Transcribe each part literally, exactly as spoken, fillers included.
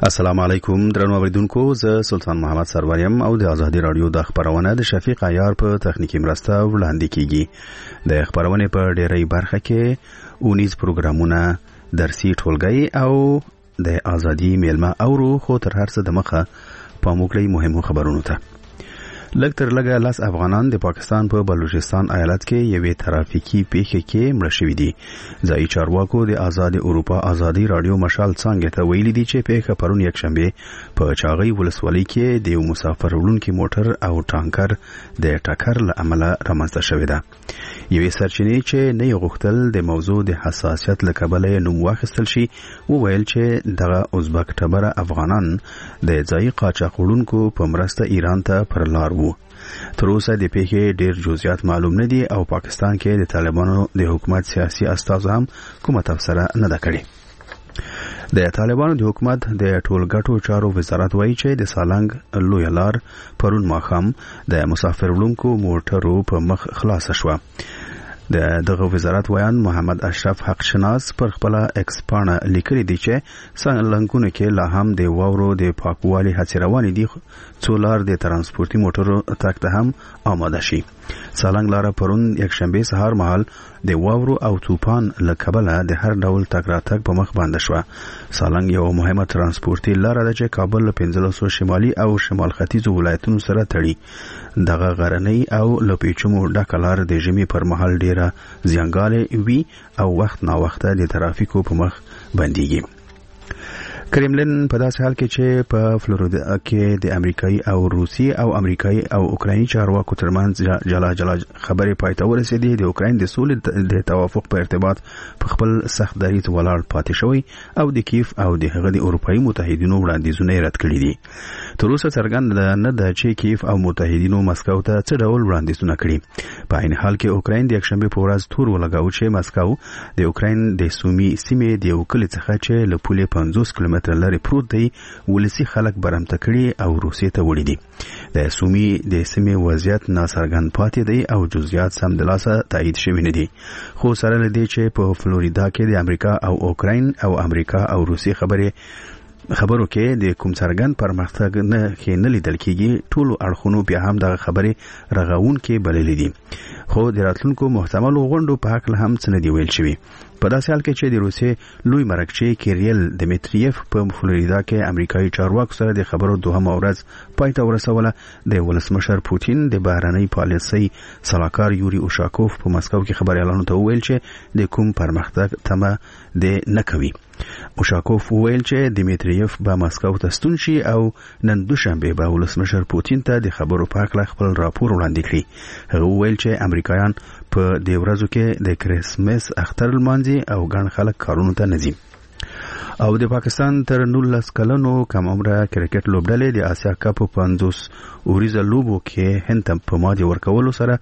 السلام علیکم درنو اوریدونکو، زه سلطان محمد سروریم او د آزادی رادیو د خبرونه د شفیق عیار په تخنیکی مرسته وړاندې کیږي. د خبرونه په ډیری برخه کې اونیز پروګرامونه، درسي ټولګي او د آزادی میلمه اورو، خو تر هر څه د مخه پاموکړی مهمو خبرونو ته. لږ تر لږه لاس افغانان د پاکستان په بلوچستان ایالت کې یوې ترافیکي پیښې کې مړه شوي دي. ځایي چارواکو د آزاد اروپا آزادی رادیو مشال څنګه ته ویلي دي چې پیښه پرون یکشنبه په چاغۍ ولسوالۍ کې د یو مسافر وړونکي موټر او ټانکر د ټکر له امله رامنځته شوې ده. یوې سرچینې چې نه یې غوښتل د موضوع د حساسیت له کبله نوم واخیستل شي، وویل چې دغه ازبک ټبره افغانان د ځایي قاچاق وړونکو په مرسته ایران ته پر لار وو. تر اوسه د پیښې ډیر جزئیات معلوم نه دي او پاکستان کې د طالبانو د حکومت سیاسي استازو هم کومه تبصره نه ده کړې. د طالبانو د حکومت د ټولګټو چارو وزارت وایي چې د سالنګ لوی لار پرون ماښام د مسافر وړونکو موټرو په مخ خلاص شوه. د دغه وزارت ویان محمد اشرف حق شناس پر خپل ایکس پاڼه لیکلي دي چې سالنګونه کې لا هم د واورو د پاکوالي هڅې روانې دي، څو لار د ترانسپورتي موټرو تګ ته هم آماده شي. سالنګ لاره پرون یکشنبه سهار مهال د واورو او طوفان له کبله د هر ډول تګ راتګ په مخ باندې شوه. سالنګ یو مهمه ترانسپورتي لاره ده چې کابل له پنځلسو شمالي او شمال ختیځو ولایتونو سره تړي. دغه غرنۍ او له پیچومو ډکه لار د ژمي پر مهال ډیره زیانګاله وي او وخت نا وخت د ترافیکو په مخ بنديږي. کرملین په داسې حال کې چې په فلوریدا کې د امریکایي او روسي او امریکایي او اوکرایني چارواکو ترمنځ جلا جلا خبرې پای ته ورسېدې، د اوکراین د سولې د توافق په ارتباط په خپل سخت دریځ ولاړ پاتې شوی او د کیف او د هغه د اروپایي متحدینو وړاندیزونه رد کړي دي. تر اوسه څرګنده نه ده چې کیف او متحدینو مسکو ته څه ډول وړاندیزونه کړي. په عین حال کې اوکراین د یکشنبه په ورځ تور ولګاو چې مسکو د اوکراین د سومي سیمې د یو کلی څخه چې له پولې پنځوس کیلومتره لري پروت دی ولسی خلک برمته کړي او روسیې ته وړي دي. د سومي د سیمې وضعیت ناڅرګند پاتې دی او جزئیات سم د لاسه تایید شوي نه دي. خو سره له دې چې په فلوریدا کې د امریکا او اوکراین او امریکا او روسیې خبرې خبرو کې د کوم څرګند پرمختګ نه کې نه لیدل کېږي، ټولو اړخونو بیا هم دغه خبرې رغون کې بللې دي. خو د راتلونکو محتملو غونډو په حق له هم څه نه دی ویل شوي. په داسې حال کې چې د روسیې لوی مرکچی کیریل دمیتریف په فلوریدا کې امریکایي چارواکو سره د خبرو دوهمه ورځ پای ته ورسوله، د ولسمشر پوتین د بهرنۍ پالیسۍ سلاکار یوري اوشاکوف په مسکو کې خبريالانو ته وویل چې د کوم پرمختګ تمه د نه کوي. اوشاکوف وویل چې دمیتریف به مسکو ته ستون شي او نن دوشنبه به ولسمشر پوتین ته د خبرو په حق خپل راپور وړاندې کړي. هغه وویل چې امریکایان په دې ورځو کې د کریسمس اختر لمانځي او ګڼ خلک کارونو ته نه ځي. او د پاکستان تر نولس کلنو کم عمره کرکټ لوبډلې د آسیا کپ په پنځوس اوریزه لوبو کې هند ته په ماتې ورکولو سره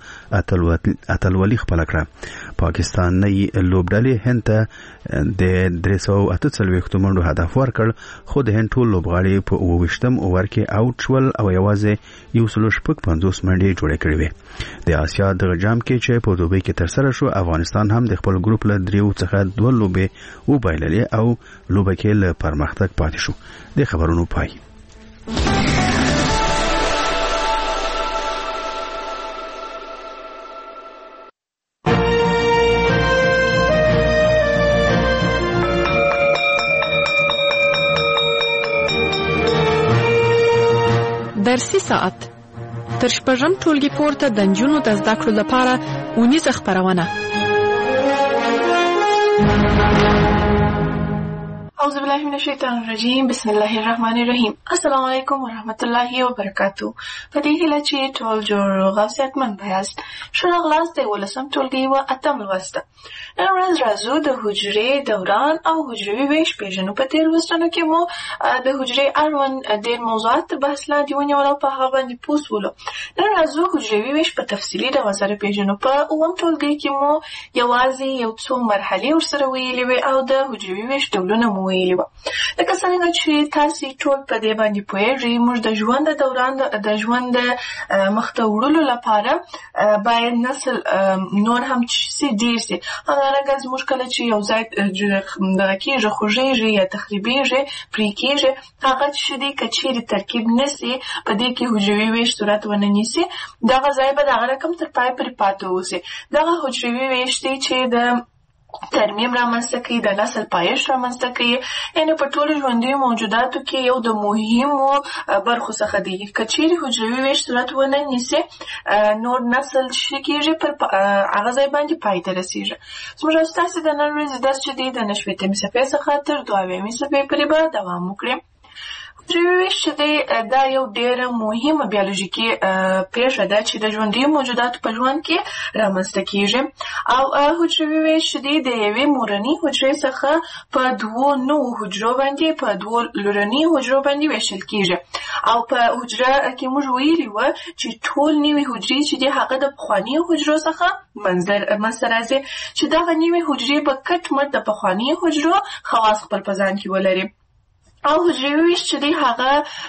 اتلولي خپل کړه. پاکستان نه لوبډلې هند ته د درې سوه اته څلوېښت منډو هدف ورکړ، خو د هند ټول لوبغاړي په اووه ویشتم اوور کې آوټ شول او یوازې یو سل شپږ پنځوس منډې جوړې کړې وې. د آسیا دغه جام کې چې په دوبۍ کې ترسره شو، افغانستان هم د خپل ګروپ له دریو څخه دوه لوبې وبایللې او لوبه کې له پرمختګ پاتې شو. د خبرونو پای. درسي ساعت تر شپږم ټولګي پورته د نجونو د زده کړو لپاره اونیزه خپرونه. اعوذ بالله من الشیطان الرجیم، بسم الله الرحمن الرحیم. السلام علیکم ورحمت الله وبرکاتو. په دې هیله چې ټول جوړ او صحتمند یاست. ښه راغلاست د ولسم ټولګي و اتم لوست. نن ورځ راځو د حجرې دوران او حجروي ویش پیژنو. په تېر لوستونو کې مو د حجرې اړوند ډېر موضوعات بحث لاندې ونیول او په هغه باندې پوه شولو. نن راځو حجروي ویش په تفصیلي ډول سره پیژنو. په اووم ټولګي کې مو یوازې یو څو مرحلې ورسره ویلې وې او د حجروي ویش ډولونه مو ویلي وه. لکه څنګه چې تاسې ټول په دې باندې پوهېږئ، موږ د ژوند د دوران د ژوند د مخته وړلو لپاره باید نسل نور هم چې ډېر سي. همدارنګه زموږ کله چې یو ځای دغه کېږي، خوږېږي یا تخریبېږي، پرې کېږي، هغه چې دی که چېرې ترکیب نه سي، په دې کې حجروي ویش صورت ونه نیسي، دغه ځای به دغه رقم تر پای پورې پاتې اوسي. دغه حجروي ویش دی چې د ترمیم رامنځته کوي، د نسل پایښت رامنځته کوي، یعنې په ټولو ژوندیو موجوداتو کې یو د مهمو برخو څخه دی. که چېرې حجروي ویش صورت ونه نیسي، نور نسل څه کېږي، پر هغه ځای باندې پای ته رسېږي. زموږ او ستاسې د نن ورځې درس چې دی د نهه شپېتمې صفحې څخه تر دوه اویاومې صفحې پورې به دوام وکړي. حجروي ویش چې دی دا یو ډېره مهمه بیولوژیکي پېښه ده چې د ژوندیو موجوداتو په ژوند کې رامنځته کېږي. او حجروي ویش چې دی د یوې مورنۍ حجرې څخه په دوو نوو حجرو باندې په دوو لورنۍ حجرو باندې ویشل کېږي. او په حجره کې موږ ویلي وه چې ټول نوي حجرې چې دی هغه د پخوانیو حجرو څخه منځته راځي، چې دغه نوي حجرې به کټ مټ د پخوانیو حجرو خواص خپل په ځان کې ولري. او حجروي ویش چې دی هغه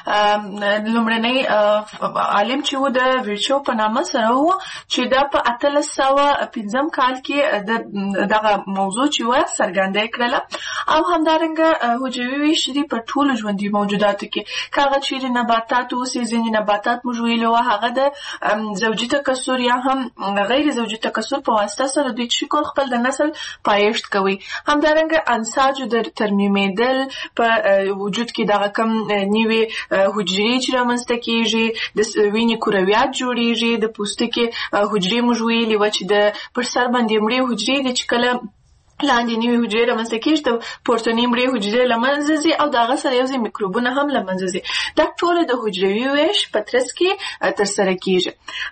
لومړنی عالم چې و د ویرچو په نامه سره و، چې دا په اتلس سوه پنځم کال کې دغه موضوع چې وه څرګنده کړله. او همدارنګه حجروي ویش چې دی په ټولو ژوندي موجوداتو کې، که هغه چیرې نباتات اوسي، ځینې نباتات موږ ویلي وه هغه د زوجي تکثر یا هم غیر زوجي تکثر په واسطه سره دوی چې کول خپل د نسل پایښت کوي. همدارنګه انساجو د ترمیمېدل په وجود کې دغه کم نیوي حجرې چې رامنځته کېږي، د وینې کرویات جوړېږي، د پوستکي حجرې موږ ویلي وه چې د پر سر باندې مړې حجرې دي چې کله لاندې نوي حجرې رامنځته کېږي، د پورتنۍ مړې حجرې له منځه ځي او د هغه سره یو ځای میکروبونه هم له منځه ځي. دا ټوله د حجروي ویش په ترڅ کې ترسره کېږي.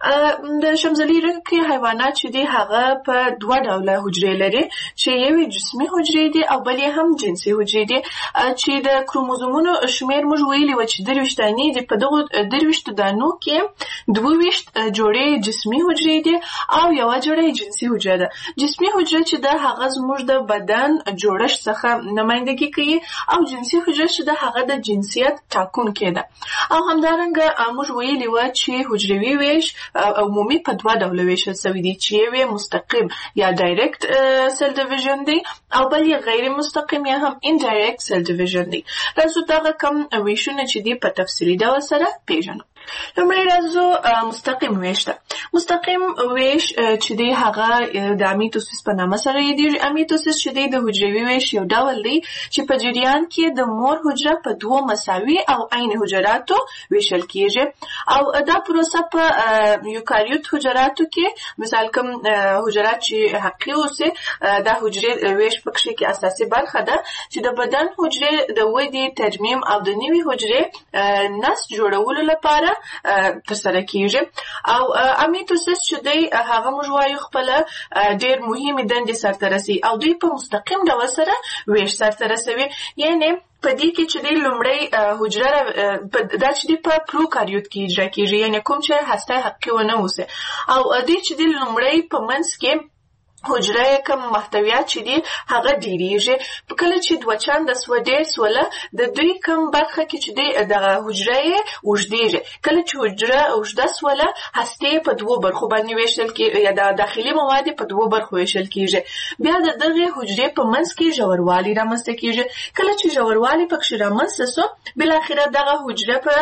د شمزلي رنګې حیوانات چې دي هغه په دوه ډوله حجرې لري، چې یوې جسمي حجرې دي او بل یې هم جنسي حجرې دي، چې د کروموزومونو شمېر موږ ویلي وه چې درویشت دانې دي. په دغو درویشتو دانو کې دوه ویشت جوړې جسمي حجرې دي او یوه جوړه جنسي حجره ده. جسمي حجره چې ده هغه زموږ د بدن جوړښت څخه نمایندګي کوي، او جنسي حجره چې ده هغه د جنسیت ټاکونکې ده. او همدارنګه موږ ویلي وه چې حجروي ویش عمومي په دوه ډوله ویشل سوي دي، چې یو مستقیم یا ډایرکټ سیل ډیویژن دی او بل یې غیر مستقیم یا هم انډایرکټ سیل ډیویژن دی. راځو دغه کم ویشونه چې دي په تفصیلي ډول سره پیژنو. لومړی راځو مستقیم ویش ته. مستقیم ویش چې دی هغه د امیتوسیس په نامه سره یادېږي. امیتوسیس چې دی د حجروي ویش یو ډول دی چې په جریان کې د مور حجره په دوو مساوي او عین حجراتو ویشل کېږي. او دا پروسه په یوکاریوت حجراتو کې، مثال کوم حجرات چې حقیقي اوسي، دا حجرې ویش پکښې کې اساسي برخه ده چې د بدن حجرې د ودې، ترمیم او د نوي حجرې نسج جوړولو لپاره ترسره کېږي. او امیتوسیس چې دی هغه موږ وایو خپله ډېر مهمې دندې سرته رسوي او دوی په مستقیم ډول سره ویش سرته رسوي. یعنې په دې کې چې دی لومړی حجره دا چې دی په پروکاریوت کې اجرا کېږي، یعنې کوم چې هسته حقیقي ونه اوسي. او دوی چې دی لومړی په منځ کې حجره کم محتویات چې دي هغه ډیریږي. کله چې دوه چنده سوه ډېر سوله، د دوی کم برخه کې چې دی دغه حجره یې اوږدېږي. کله چې حجره اوږده سوله، هستې په دوو برخو باندې ویشل کېږي، یا د داخلي مواد په دوو برخو ویشل کېږي. بیا د دغې حجرې په منځ کې ژوروالی رامنځته کېږي. کله چې ژوروالی پکښې رامنځته سو، بالاخره دغه حجره په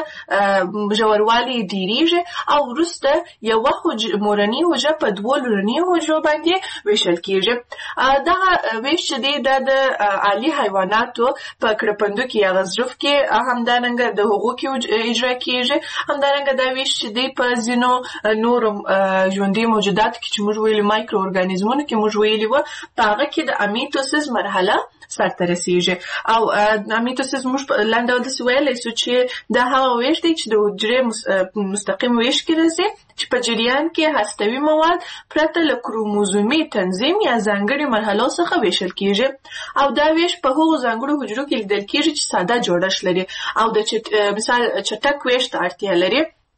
ژوروالی ډیریږي او وروسته یوه مورنۍ حجره په دوو لورنیو حجرو باندې ویشل کېږي. دغه ویش چې دی دا د عالي حیواناتو په کړپندو کې یا غضروف کې، همدارنګه د هغو کې اجرا کېږي. همدارنګه دا ویش چې دی په ځینو نورو ژوندي موجوداتو کې چې موږ ویلي مایکرو ارګانیزمونو کې موږ ویلي وه، په هغه کې د امیتوسیس مرحله سرته رسېږي. او امیتوسیس موږ په لنډ ډول داسې ویلی سو چې دا هغه ویش دی چې د حجرې مستقیم ویش کې راځي، چې په جریان کې هستوي مواد پرته له کروموزومي تنظیم یا ځانګړي مرحلو څخه ویشل کېږي. او دا ویش په هغو ځانګړو حجرو کې لیدل کېږي چې ساده جوړښت لري او د مثال چټک ویش ته اړتیا لري.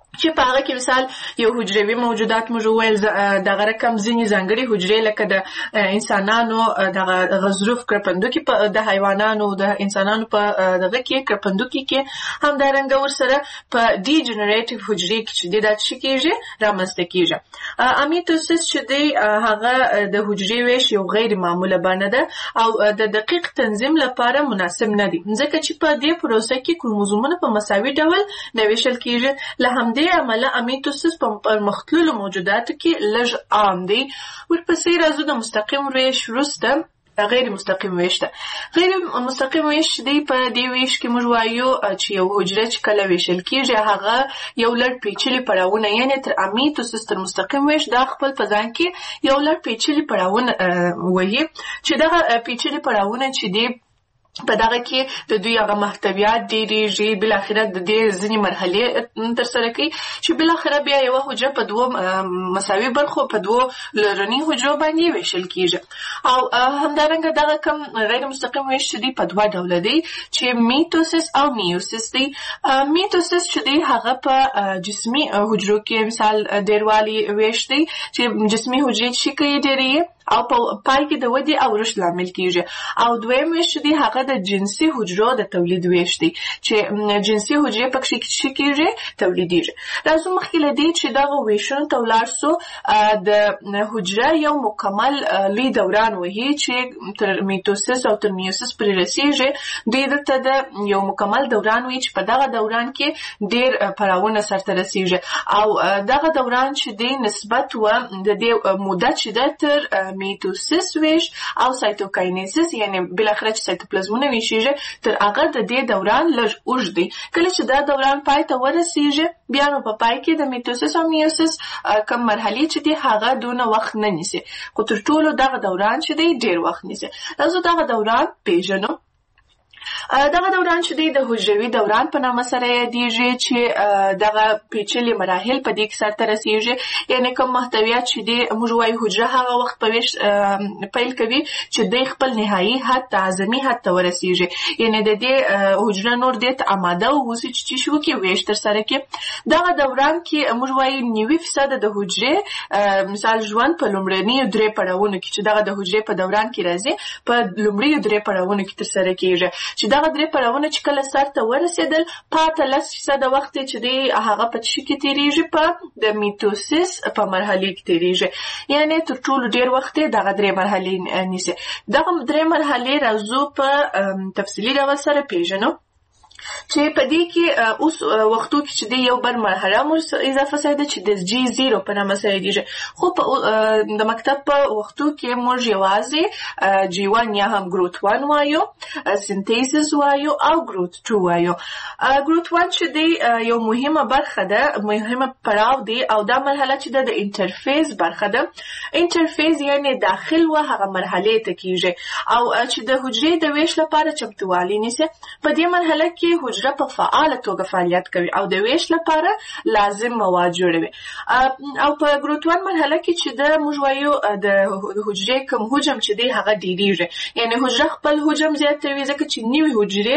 چې په هغه کې مثال یو حجروي موجودات موږ وویل دغه رقم ځینې ځانګړي حجرې لکه د انسانانو دغه غضروف کرپندوکي په د حیوانانو د انسانانو په دغه کې کرپندوکي کې همدارنګه ورسره په ډي جنریټیو حجرې کې چې دا څه کېږي رامنځته کېږي. امیتوسیس چې دی هغه د حجرې ویش یو غیر معموله بڼه ده او د دقیق تنظیم لپاره مناسب نه دی ځکه چې په دې پروسه کې کروموزومونه په مساوي ډول نه ویشل کېږي. له همدې عمله امیتوسیس په پرمختللو موجوداتو کې لږ عام دی. ورپسې راځو د مستقیم ویش وروسته غیر مستقیم ویش ده. غیر مستقیم ویش دی په دې ویش کې موږ وایو چې یو حجره چې کله ویشل کېږي هغه یو لړ پیچلي پړاوونه یعنې تر امیتوسیس تر مستقیم ویش دا خپل په ځان کې یو لړ پیچلي پړاوونه وایي چې دغه پیچلي پړاوونه چې دی په دغه کې د دوی هغه محتویات ډېرېږي بالاخره د دې ځینې مرحلې ترسره کوي چې بالاخره بیا یوه حجره په دوو مساوي برخو په دوو لرني حجرو باندې ویشل کېږي. او همدارنګه دغه کم غیر مستقیم ویش چې دی په دوه ډوله دی چې میتوسیس او میوسیس دی. میتوسیس چې دی هغه په جسمي حجرو کې مثال ډېروالي ویش دی چې جسمي حجرې چې کوي ډېرې او په پای کې د ودې او رشد لامل کېږي. او دویم ویش دی هغه د جنسي حجرو د تولید ویش دی چې جنسي حجرې پکې څه کېږي تولیدېږي. راځو مخکې له دې چې دغه ویشونو ته ولاړ سو د حجره یو مکمل لوی دوران وهي چې تر میتوسیس او تر میوسیس پورې رسېږي. دوی دلته د یو مکمل دوران وي چې په دغه دوران کې ډېر پړاوونه سرته رسېږي او دغه دوران چې دی نسبت و د دې موده چې ده تر میتوسیس ویش او سایتوکاینیسیس یعنی بالاخره چې سایتوپلازمونه ویشيږي تر هغه د دې دوران لږ اوږد دی. کله چې دا دوران پای ته ورسېږي بیا نو په پای کې د میتوسیس او میوسیس کم مرحلې چې دی هغه دونه وخت نه نیسي خو تر ټولو دغه دوران چې دی ډېر وخت نیسي. راځو دغه دوران پیژنو. دغه دوران چې دی د حجروي دوران په نامه سره یادېږي چې دغه پیچلي مراحل په دې کې سرته رسېږي یعنې کوم محتویات چې دی موږ وایو حجره هغه وخت په ویش پیل کوي چې دی خپل نهایي حد ته اعظمي حد ته ورسېږي یعنې د دې حجره نور دې ته اماده واوسي چې څه وکړي ویش ترسره کړي. دغه دوران کې موږ وایو نوي فیصده د حجرې مثال ژوند په لومړنیو درې پړاوونو کې چې دغه د حجرې په دوران کې راځي په لومړیو درې پړاوونو کې ترسره کېږي چې دغه درې پړاوونه چې کله سر ته ورسېدل پاته لس فیصده وخت چې دی هغه په څه کې تېرېږي په د میتوسیس په مرحلې کې تېرېږي یعنې تر ټولو ډېر وخت یې دغه درې مرحلې نیسي. دغه درې مرحلې راځو په تفصیلي ډول سره پیژنو چې په دې کې اوس وختو کې چې د یو بل مرحله مو اضافه شوې ده چې د جی زیرو په نامه سره یادېږي خو په د مکتب په وختو کې موږ یوازې جی وان یا هم ګروت وان وایو سنتیسیس وایو او ګروت ټو وایو. ګروت وان چې دی یو مهمه برخه ده مهمه پړاو دی او دا مرحله چې ده د انټرفیس برخه ده. انټرفیس یعنې داخل و هغه مرحلې ته کېږي او چې د حجرې د ویش لپاره چمتووالی نیسي. په دې مرحله کې حجره په فعاله توګه فعالیت کوي او د ویش لپاره لازم مواد جوړوي. او په ګروت وان مرحله کې چې د موږ وایو د حجرې کوم حجم چې دی هغه ډېرېږي یعنې حجره خپل حجم زیاتوي ځکه چې نوې حجرې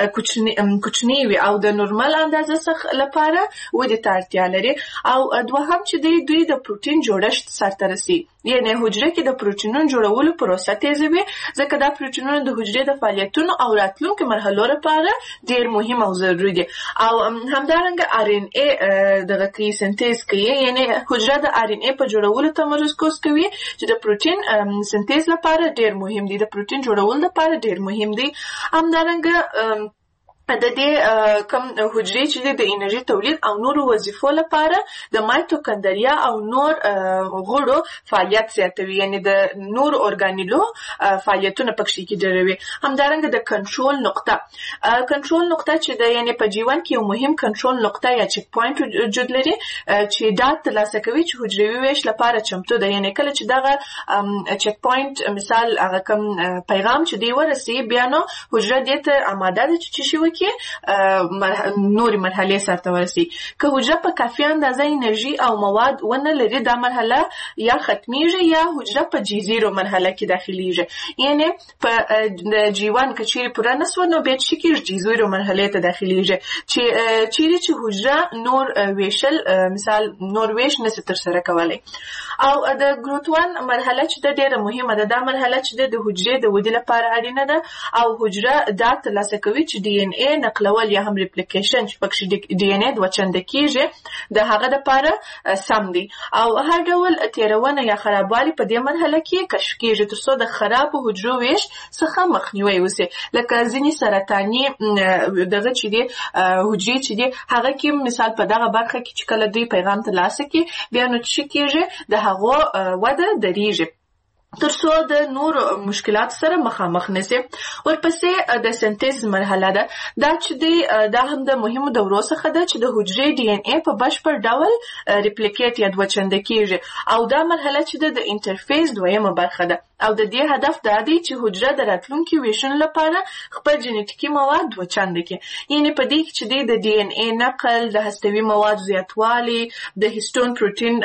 کوچنۍ وي او د نورمال اندازه څخه لپاره ودې ته اړتیا لري. او دوهم چې دی دوی د پروټین جوړښت سرته رسي یعنې حجره کې د پروټینونو جوړولو پروسه تیزوي ځکه دا پروټینونه د حجرې د فعالیتونو او راتلونکو مرحلو لپاره ډېر مهم او ضروري دي. او همدارنګه آر ان اے دغه کوي سنتیز کوي یعنې حجره د آر ان اے په جوړولو تمرکز کوي چې د پروټین سنتیز لپاره ډېر مهم دي د پروټین جوړولو لپاره ډېر مهم دي. همدارنګه د دې کم حجرې چې د انرژي تولید او نورو وظیفو لپاره د مایتوکندریا او نور غړو فعالیت زیاتوي یعنې د نور اورګانیلو فعالیتونه پکې کې ډېروي. همدارنګه د کنټرول نقطه کنټرول نقطه چې د یعنې په جیوان کې یو مهم کنټرول نقطه یا چک پوینټ وجود لري چې دا ترلاسه کوي چې حجروي ویش لپاره چمتو ده یعنې کله چې دغه چک پوینټ مثال هغه کم پیغام چې دی ورسي بیا نو حجره دې ته آماده ده چې څه وکړي کې نورې مرحلې سرته ورسي. که حجره په کافي اندازه انرژي او مواد ونه لري دا مرحله یا ختمیږي یا حجره په جی زیرو مرحله کې داخليږي. یعنی په جی وان کې چیرې پوره نسو نو بیا چې کې جی زیرو مرحله ته داخليږي چې چیرې چې حجره نور ویشل مثال نور ویش نشي تر سره کولای. او د ګروت وان مرحله چې د ډیره مهمه ده. دا مرحله چې د حجرې د ودې لپاره اړینه ده او حجره دا ترلاسه کوي چې ډي ان اي نقلول یا هم ریپلیکیشن چې پکې ډي ان اي د وچند کېږي د هغه لپاره سم دي. او هر ډول تیرونه یا خرابوالي په دې مرحله کې کشف کېږي ترڅو د خراب حجرو ویش څخه مخنیوي وشي. لکه ځینې سرطاني دغه چې دي حجرې چې دي هغه کې مثال په دغه برخه کې چې کله دوی پیغام ترلاسه کړي بیا نو چې کېږي د هغو وده دریږي ترڅو د نور مشکلات سره مخامخ نشي. ورپسې د سنتیز مرحله ده. دا چې دی دا هم د مهمو دورو څخه ده چې د حجرې ډي ان اي په بشپړ ډول ریپلیکیټ یا دوچنده کیږي او دا مرحله چې د انټرفیس دویمه برخه ده او د دې هدف دا دی چې حجره د راتلونکي ویشن لپاره خپل جنټیکي مواد دوچنده کړي. یعنی په دې کې چې د ډي ان اي نقل د هستوي مواد زیاتوالی د هیستون پروتین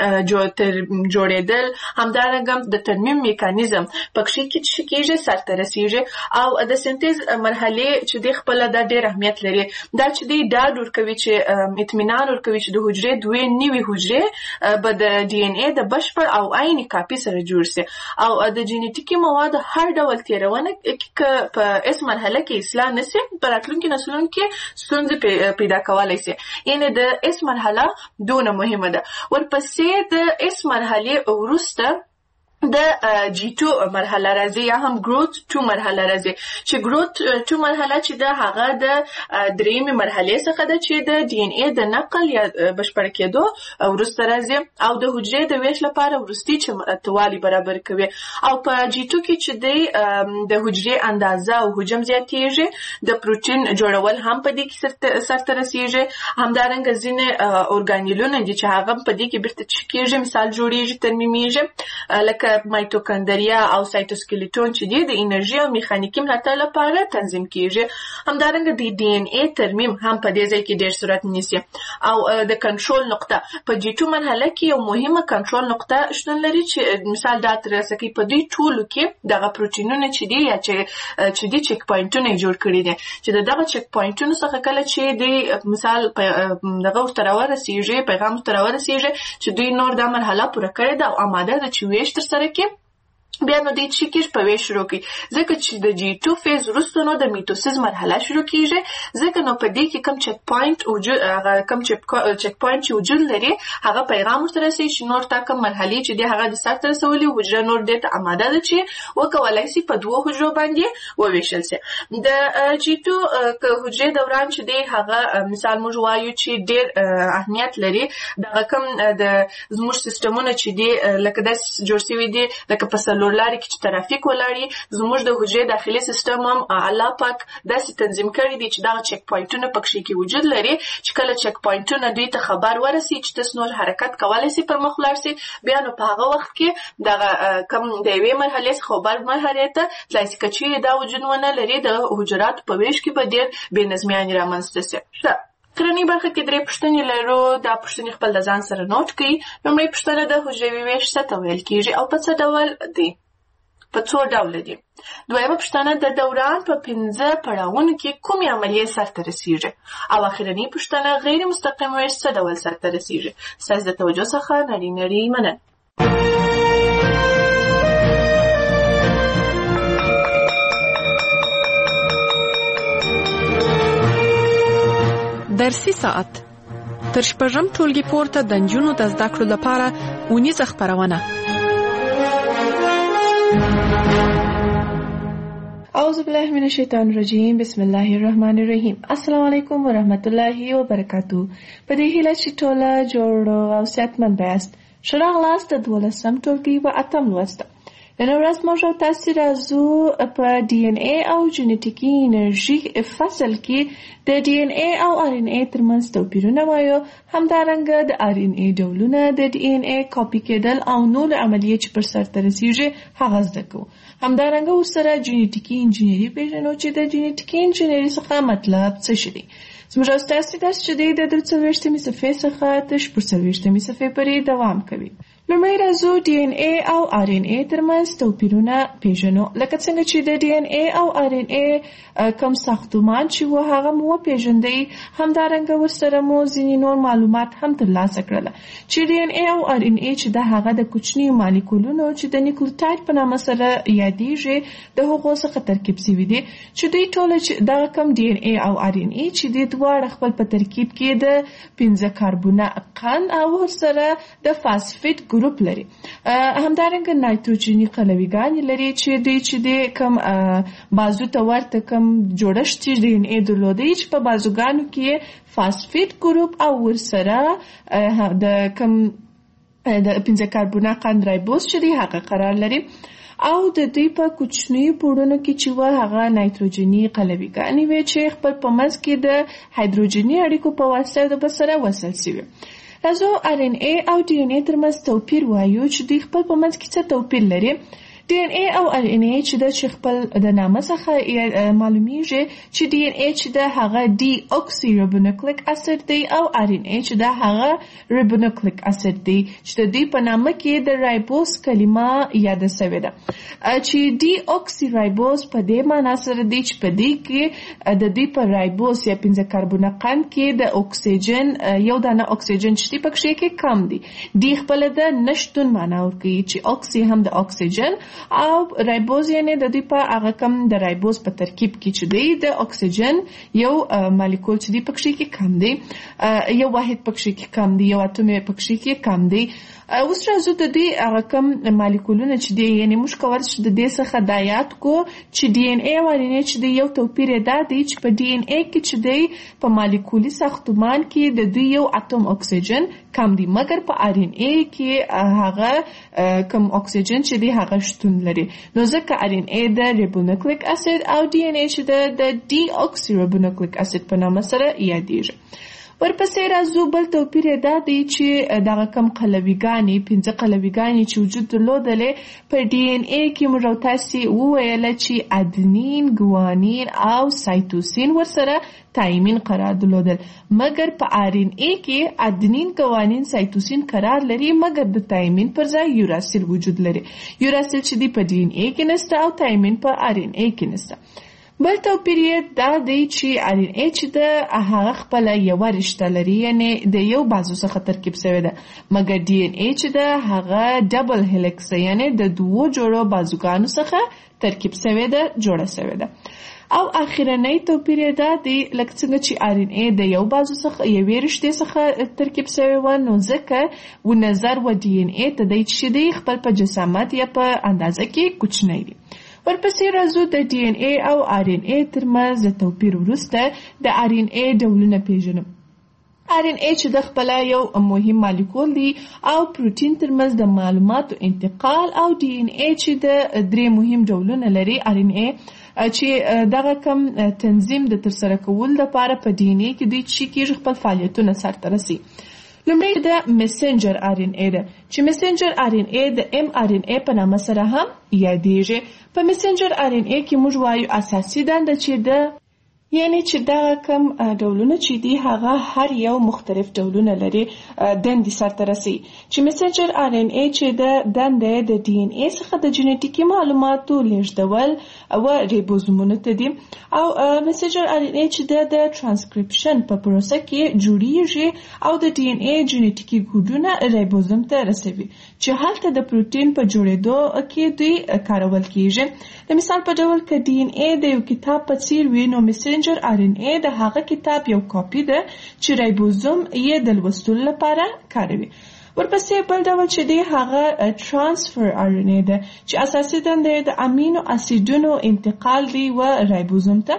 جوړېدل همدارنګه د ترمیم میکانیزم پکې کې چې کېږي سرته رسیږي. او د سنتیز مرحله چې د خپل د ډېر اهمیت لري دا چې د ډاډ ورکوي چې اطمینان ورکوي چې د حجرې دوی نیوي حجرې به د ډي ان اي د بشپړ او عیني کاپي سره جوړ شي او د جنټیکي مواد هر ډول تیرونه کې په اس مرحله کې اصلاح نشي په راتلونکي نسلونو کې ستونزې پیدا کولای شي. یعنی د اس مرحله دونه مهمه ده. ورپسې د اس مرحله وروسته د جی ټو مرحله راځي یا هم ګروت ټو مرحله راځي چې ګروت ټو مرحله چې د هغه د دریمه مرحله څخه ده چې د ډي ان اي د نقل یا بشپړ کېدو ورسته راځي او د حجرې د ویش لپاره ورستي چې توالي برابر کوي. او په جی ټو کې چې د حجرې اندازه او حجم زیاتېږي د پروتین جوړول هم په دې کې سرته رسیږي. همدارنګه ځینې اورګانیلونه دي چې هغه په دې کې بیرته کېږي مثال جوړېږي ترمیمیږي لکه مایټوکاندریا او سایټوسکلیټون چې دي د انرژي او میخانیکي ملاتړ لپاره تنظیم کیږي. همدارنګه د ډي ان اي ترمیم هم په دې ځای کې ډېر صورت نیسي. او د کنټرول نقطه په جی ټو مرحله کې یو مهمه کنټرول نقطه شتون لري چې مثال دا ترلاسه کوي په دې ټولو کې دغه پروتینونه چې دي یا چې چې دي چک پوینټونه جوړ کړي دي چې دغه چک پوینټونو څخه کله چې د مثال دغه ورته راورسیږي پیغام ورته راورسیږي چې دوی نور د مرحله پوره کړې ده او آماده ده چې ویش تر سره کې بیا نو د چیکر په ویش شروع کی. ځکه چې د جی ټو فیز وروسته نو د میټوسیس مرحله شروع کیږي. ځکه نو په دې کې کم چک پوینټ وجود هغه کم چک پوینټ چې وجود لري هغه پیغام ورته رسي چې نور تا کم مرحله چې دی هغه د سر تر رسولي حجره نور د آماده ده چې وکولای شي په دوه حجرو باندې وویشل شي. د جی ټو که حجره دوران چې دی هغه مثال موږ وایو چې ډېر اهمیت لري. دغه کم د زموږ سیستمونه چې دی لکه د جوړ شوی دی لکه په لاري کې چې ترافیک ولاړی زموږ د حجرې داخلي سیستم هم الله پاک داسې تنظیم کړی دی چې دا چک پوینټونه پکې کې وجود لري چې کله چک پوینټونه دوی ته خبر ورسي چې تاسو نور حرکت کولای شئ پر مخ لاړ شئ بیا نو په هغه وخت کې دا کم د یوې مرحلې څخه بل مرحلې ته تلای شي چې دا وجود ونه لري د حجرات په ویش کې به ډېر بې نظمیانې رامنځته شي. کرنی برخه کې درې پوښتنې لرو. دا پوښتنې خپل د ځان سره نوٹ کړئ. لومړی پوښتنه د حجروي ویش څه ته ویل کېږي او په څه ډول دی؟ په څو ډوله دي؟ دویمه پوښتنه د دوران په پنځه پړاوونو کې کومې عملیې سرته رسیږي؟ او اخرنۍ پوښتنه غیر مستقیم ویش څه ډول سرته رسیږي؟ ستاسو د توجه څخه نړۍ نړۍ مننه. درسي ساعت تر شپږم ټولګي پورته د نجونو د زده کړو لپاره اونیزه خپرونه. اعوذ بالله من الشیطان الرجیم. بسم الله الرحمن الرحیم. السلام علیکم ورحمت الله وبرکاتو. په دې هیله چې ټوله جوړ او صحتمند یاست. ښه راغلاست د دولسم ټولګي و اتم لوست. نن ورځ موږ تاسو راځو په ډي ان اي او جینټیکي انرژي فصل کې د ډي ان اي او ار ان اي ترمنځ توپیرونه وایو. همدارنګه د ار ان اي ډولونه، د ډي ان اي کاپي کېدل او نور عملیې چې پر سرته رسیږي هغه زده کوو. همدارنګه ورسره جینټیکي انجینري پیژنو چې د جینټیکي انجینري څخه مطلب څه شي دی. زموږ تاسو درس چې دی د درې څلوېښتمې صفحې څخه تر شپږ څلوېښتمې صفحې پورې دوام کوي. لومړی راځو ډي ان اي او ار ان اي ترمنځ توپیرونه پیژنو. لکه څنګه چې د ډي ان اي او ار ان اي کوم ساختمان چې و هغه مو وپیژندئ، همدارنګه ورسره مو ځینې نور معلومات هم ترلاسه کړل چې ډي ان اي او ار ان اي چې د هغه د کوچنیو مالیکولونو چې د نیوکلیوټاید په نامه سره یادیږي د هغو څخه ترکیب شوي دي، چې دوی ټول دغه کوم ډي ان اي او ار ان اي چې د دواړه خپل په ترکیب کې د پنځه کاربونه قند او ورسره د فاسفیټ ګروپ لري. همدارنګه نایتروجني قلویګانې لري چې دوی چې د کوم بازو ته ورته کوم جوړښت چې ډي ان اي درلودی چې په بازوګانو کې فاسفیټ ګروپ او ورسره د کوم د پنځه کاربونه قند رایبوز چې دی هغه قرار لري، او د دوی په کوچنیو پوړونو کې چې و هغه نایتروجني قلویګانې وي چې خپل په منځ کې د هایدروجني اړیکو په واسطه د بل سره وصل شوي. راځو ار ان اي او ډي ان اي ترمنځ توپیر وایو چې دوی خپل په منځ کې څه توپیر لري. ډي ان اي او ار ان اي چې د خپل د نامه څخه معلومیږي چې ډي ان اي چې د هغه ډي اوکسي رایبونوکلیک اسید دی او ار ان اي چې د هغه رایبونوکلیک اسید دی چې د دې په نامه کې د رایبوز کلمه یاد شوې ده، چې ډي اوکسي رایبوز په دې معنی سره دی چې په دې کې د دې په رایبوز یا پنځه کاربونه قند کې د اکسیجن یو دانه اکسیجن چې پکې کې کم دی. دی خپل د نشټون معنی ورکوي چې اوکسي هم د اکسیجن او رایبوز یعنی د دې په هغه کم د رایبوز په ترکیب کې چې دی د اکسیجن یو مالیکول چې دی پکې کې کم دی، یو واحد پکې کې کم دی، یو اتوم پکې کې کم دی. اوس راځو د دې هغه کم مالیکولونه چې دی یعنی موږ کولی شو د دې څخه دا یاد کو چې ډي ان اي او ار ان اي چې دی یو توپیر دا دی چې په ډي ان اي کې چې دی په مالیکولي ساختمان کې د دوی یو اتوم اکسیجن کم دی، مګر په ار ان اي کې هغه کم اکسیجن چې دی هغه شتون لري. نو ځکه ار ان اي د رایبونوکلیک اسید او ډي ان اي چې د ډي اوکسي رایبونوکلیک اسید په نامه سره یادیږي. ورپسې راځو بل توپیر دا دی چې دغه کم قلویګانې پنځه قلویګانې چې وجود درلودلې په ډي ان اي کې موږ تاسو وویل چې ادنین، ګوانین او سایتوسین ورسره تایمین قرار درلودل، مګر په ار ان اي کې ادنین، ګوانین، سایتوسین قرار لري مګر د تایمین پر ځای یوراسیل وجود لري. یوراسیل چې دی په ډي ان اي کې نشته او تایمین په ار ان اي کې نشته. بل توپیر دا دی چې ار ان اي چې د هغه خپل یو رشته لري یعنی د یو بازو څخه ترکیب شوی ده، مګر ډي ان اي چې د هغه ډبل هلیکس یعنی د دوو جوړو بازوګانو څخه ترکیب شوی ده، جوړه شوی ده. او اخیرنی توپیر دا دی لکه څنګه چې ار ان اي د یو بازو څخه یوې رشتې څخه ترکیب شوی و، نو ځکه و نظر و ډي ان اي ته دی چې دی خپل په جسامت یا په اندازه کې کوچنی دی. ورپسې راځو د ډي ان اي او ار ان اي ترمنځ د توپیر وروسته د ار ان اي ډولونه پیژنو. ار ان اي چې د خپل یو مهم مالیکول دی او پروتین ترمنځ د معلوماتو انتقال، او ډي ان اي چې د درې مهم ډولونه لري. ار ان اي چې دغه کم تنظیم د ترسره کول لپاره په ډي ان اي کې دوی چې کېږي خپل فعالیتونه سرته رسي. لومړی د میسنجر ار ان اي ده چې میسنجر ار ان اي د ام ار ان اي په نامه سره هم یادیږي. په میسنجر ار ان اي کې موږ وایو اساسي دنده چې ده یعنی چې دا کم ډولونه چې دی هغه هر یو مختلف ډولونه لري دندې سرته رسي. چې میسنجر ار ان اي چې د دنده د ډي ان اي څخه د جینټیکي معلوماتو لیږدول او ریبوزومونو ته دي، او میسنجر ار ان اي چې د ترانسکریپشن په پروسه کې جوړیږي او د ډي ان اي جینټیکي کوډونه ریبوزوم ته رسوي چې هلته د پروتین په جوړېدو کې دوی کارول کیږي. د مثال په ډول که ډي ان اي د یو کتاب په څیر وي، نو میسنجر ار ان اي د هغه کتاب یو کاپی ده چې رایبوزوم یې د لوستلو لپاره کاروي. ورپسې بل ډول چې دی هغه ترانسفر ار ان اي ده چې اساسي دنده د امینو اسیدونو انتقال دی و رایبوزوم ته.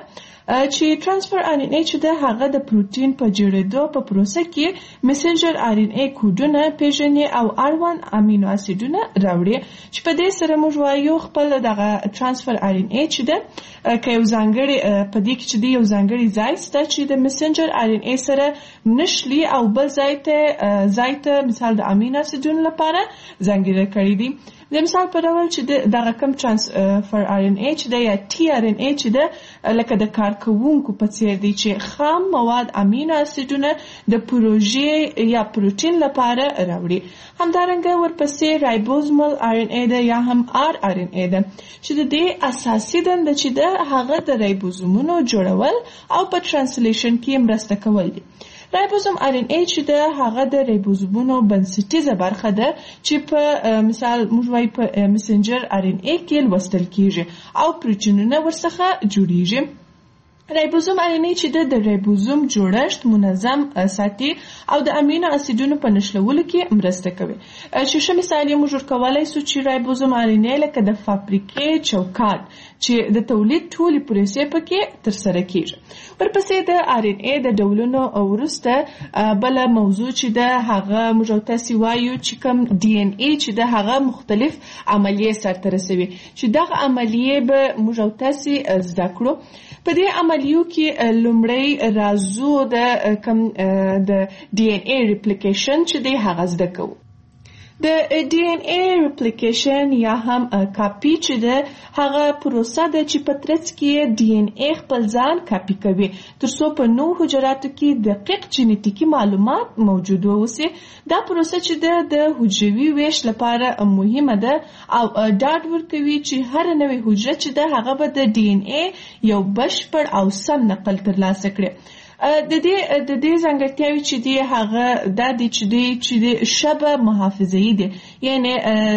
چې ترانسفر آر ان اے چې د هغه د پروتین په جوړېدو په پروسه کې میسنجر آر ان اے کوډونه پیژني او اړوند امینو اسیدونه راوړي چې په دې سره موږ وایو خپل دغه ترانسفر آر ان اے چې د که یو ځانګړي په دې کې چې د یو ځانګړي ځای شته چې د میسنجر آر ان اے سره نشلي او بل ځای ته ځای ته مثال د امینو اسیدونو لپاره ځانګړي کړي دي. د مثال په ډول چې دغه کم ترانسفر آر ان اے چې د یا ټي آر ان اے چې د لکه د کارکوونکو په څیر دی چې خام مواد امینو اسیدونه د پروژې یا پروتین لپاره راوړي. همدارنګه ورپسې رایبوزومل آر ان اے ده یا هم آر آر ان اے ده چې د دې اساسي دنده چې ده هغه د رایبوزومونو جوړول او په ترانسلیشن کې مرسته کول دي. رایبوزوم آر ان اے چې ده هغه د رایبوزومونو بنسټیزه برخه ده چې په مثال موږ وایو په میسنجر آر ان اے کې لوستل کیږي او پروتینونه ورڅخه جوړیږي. رایبوزوم آر ان اے چې د رایبوزوم جوړښت منظم ساتي او د امینو اسیدونو په نښلولو کې مرسته کوي. چې ښه مثال یې موږ ورکولی سو چې رایبوزوم آر ان اے لکه د فابریکې چوکاټ چې د تولید ټولې پروسې پکې ترسره کیږي. ورپسې د آر ان اے د ډولونو وروسته بله موضوع چې د هغه موږ تاسې وایو چې کوم ډي ان اے چې د هغه مختلف عملیې سرته رسوي چې دغه عملیې به موږ تاسې زده کړو. په دې عملیو کې لومړی راځو د کوم د ډي ان اے ریپلیکیشن چې دی هغه زده کوو. د ډي ان اے ریپلیکیشن یا هم کاپی چې ده هغه پروسه ده چې په ترڅ کې ډي ان اے خپل ځان کاپی کوي ترڅو په نو حجراتو کې دقیق جینیتیکي معلومات موجود واوسي. دا پروسه چې ده د حجروي ویش لپاره مهمه ده او ډاډ ورکوي چې هر نوې حجره چې ده هغه به د ډي ان اے یو بشپړ او سم نقل ترلاسه کړي. د دې د دې ځانګړتیاوې چې دی هغه دا دی چې دی چې دی شبه محافظه‌ای دی، یعنی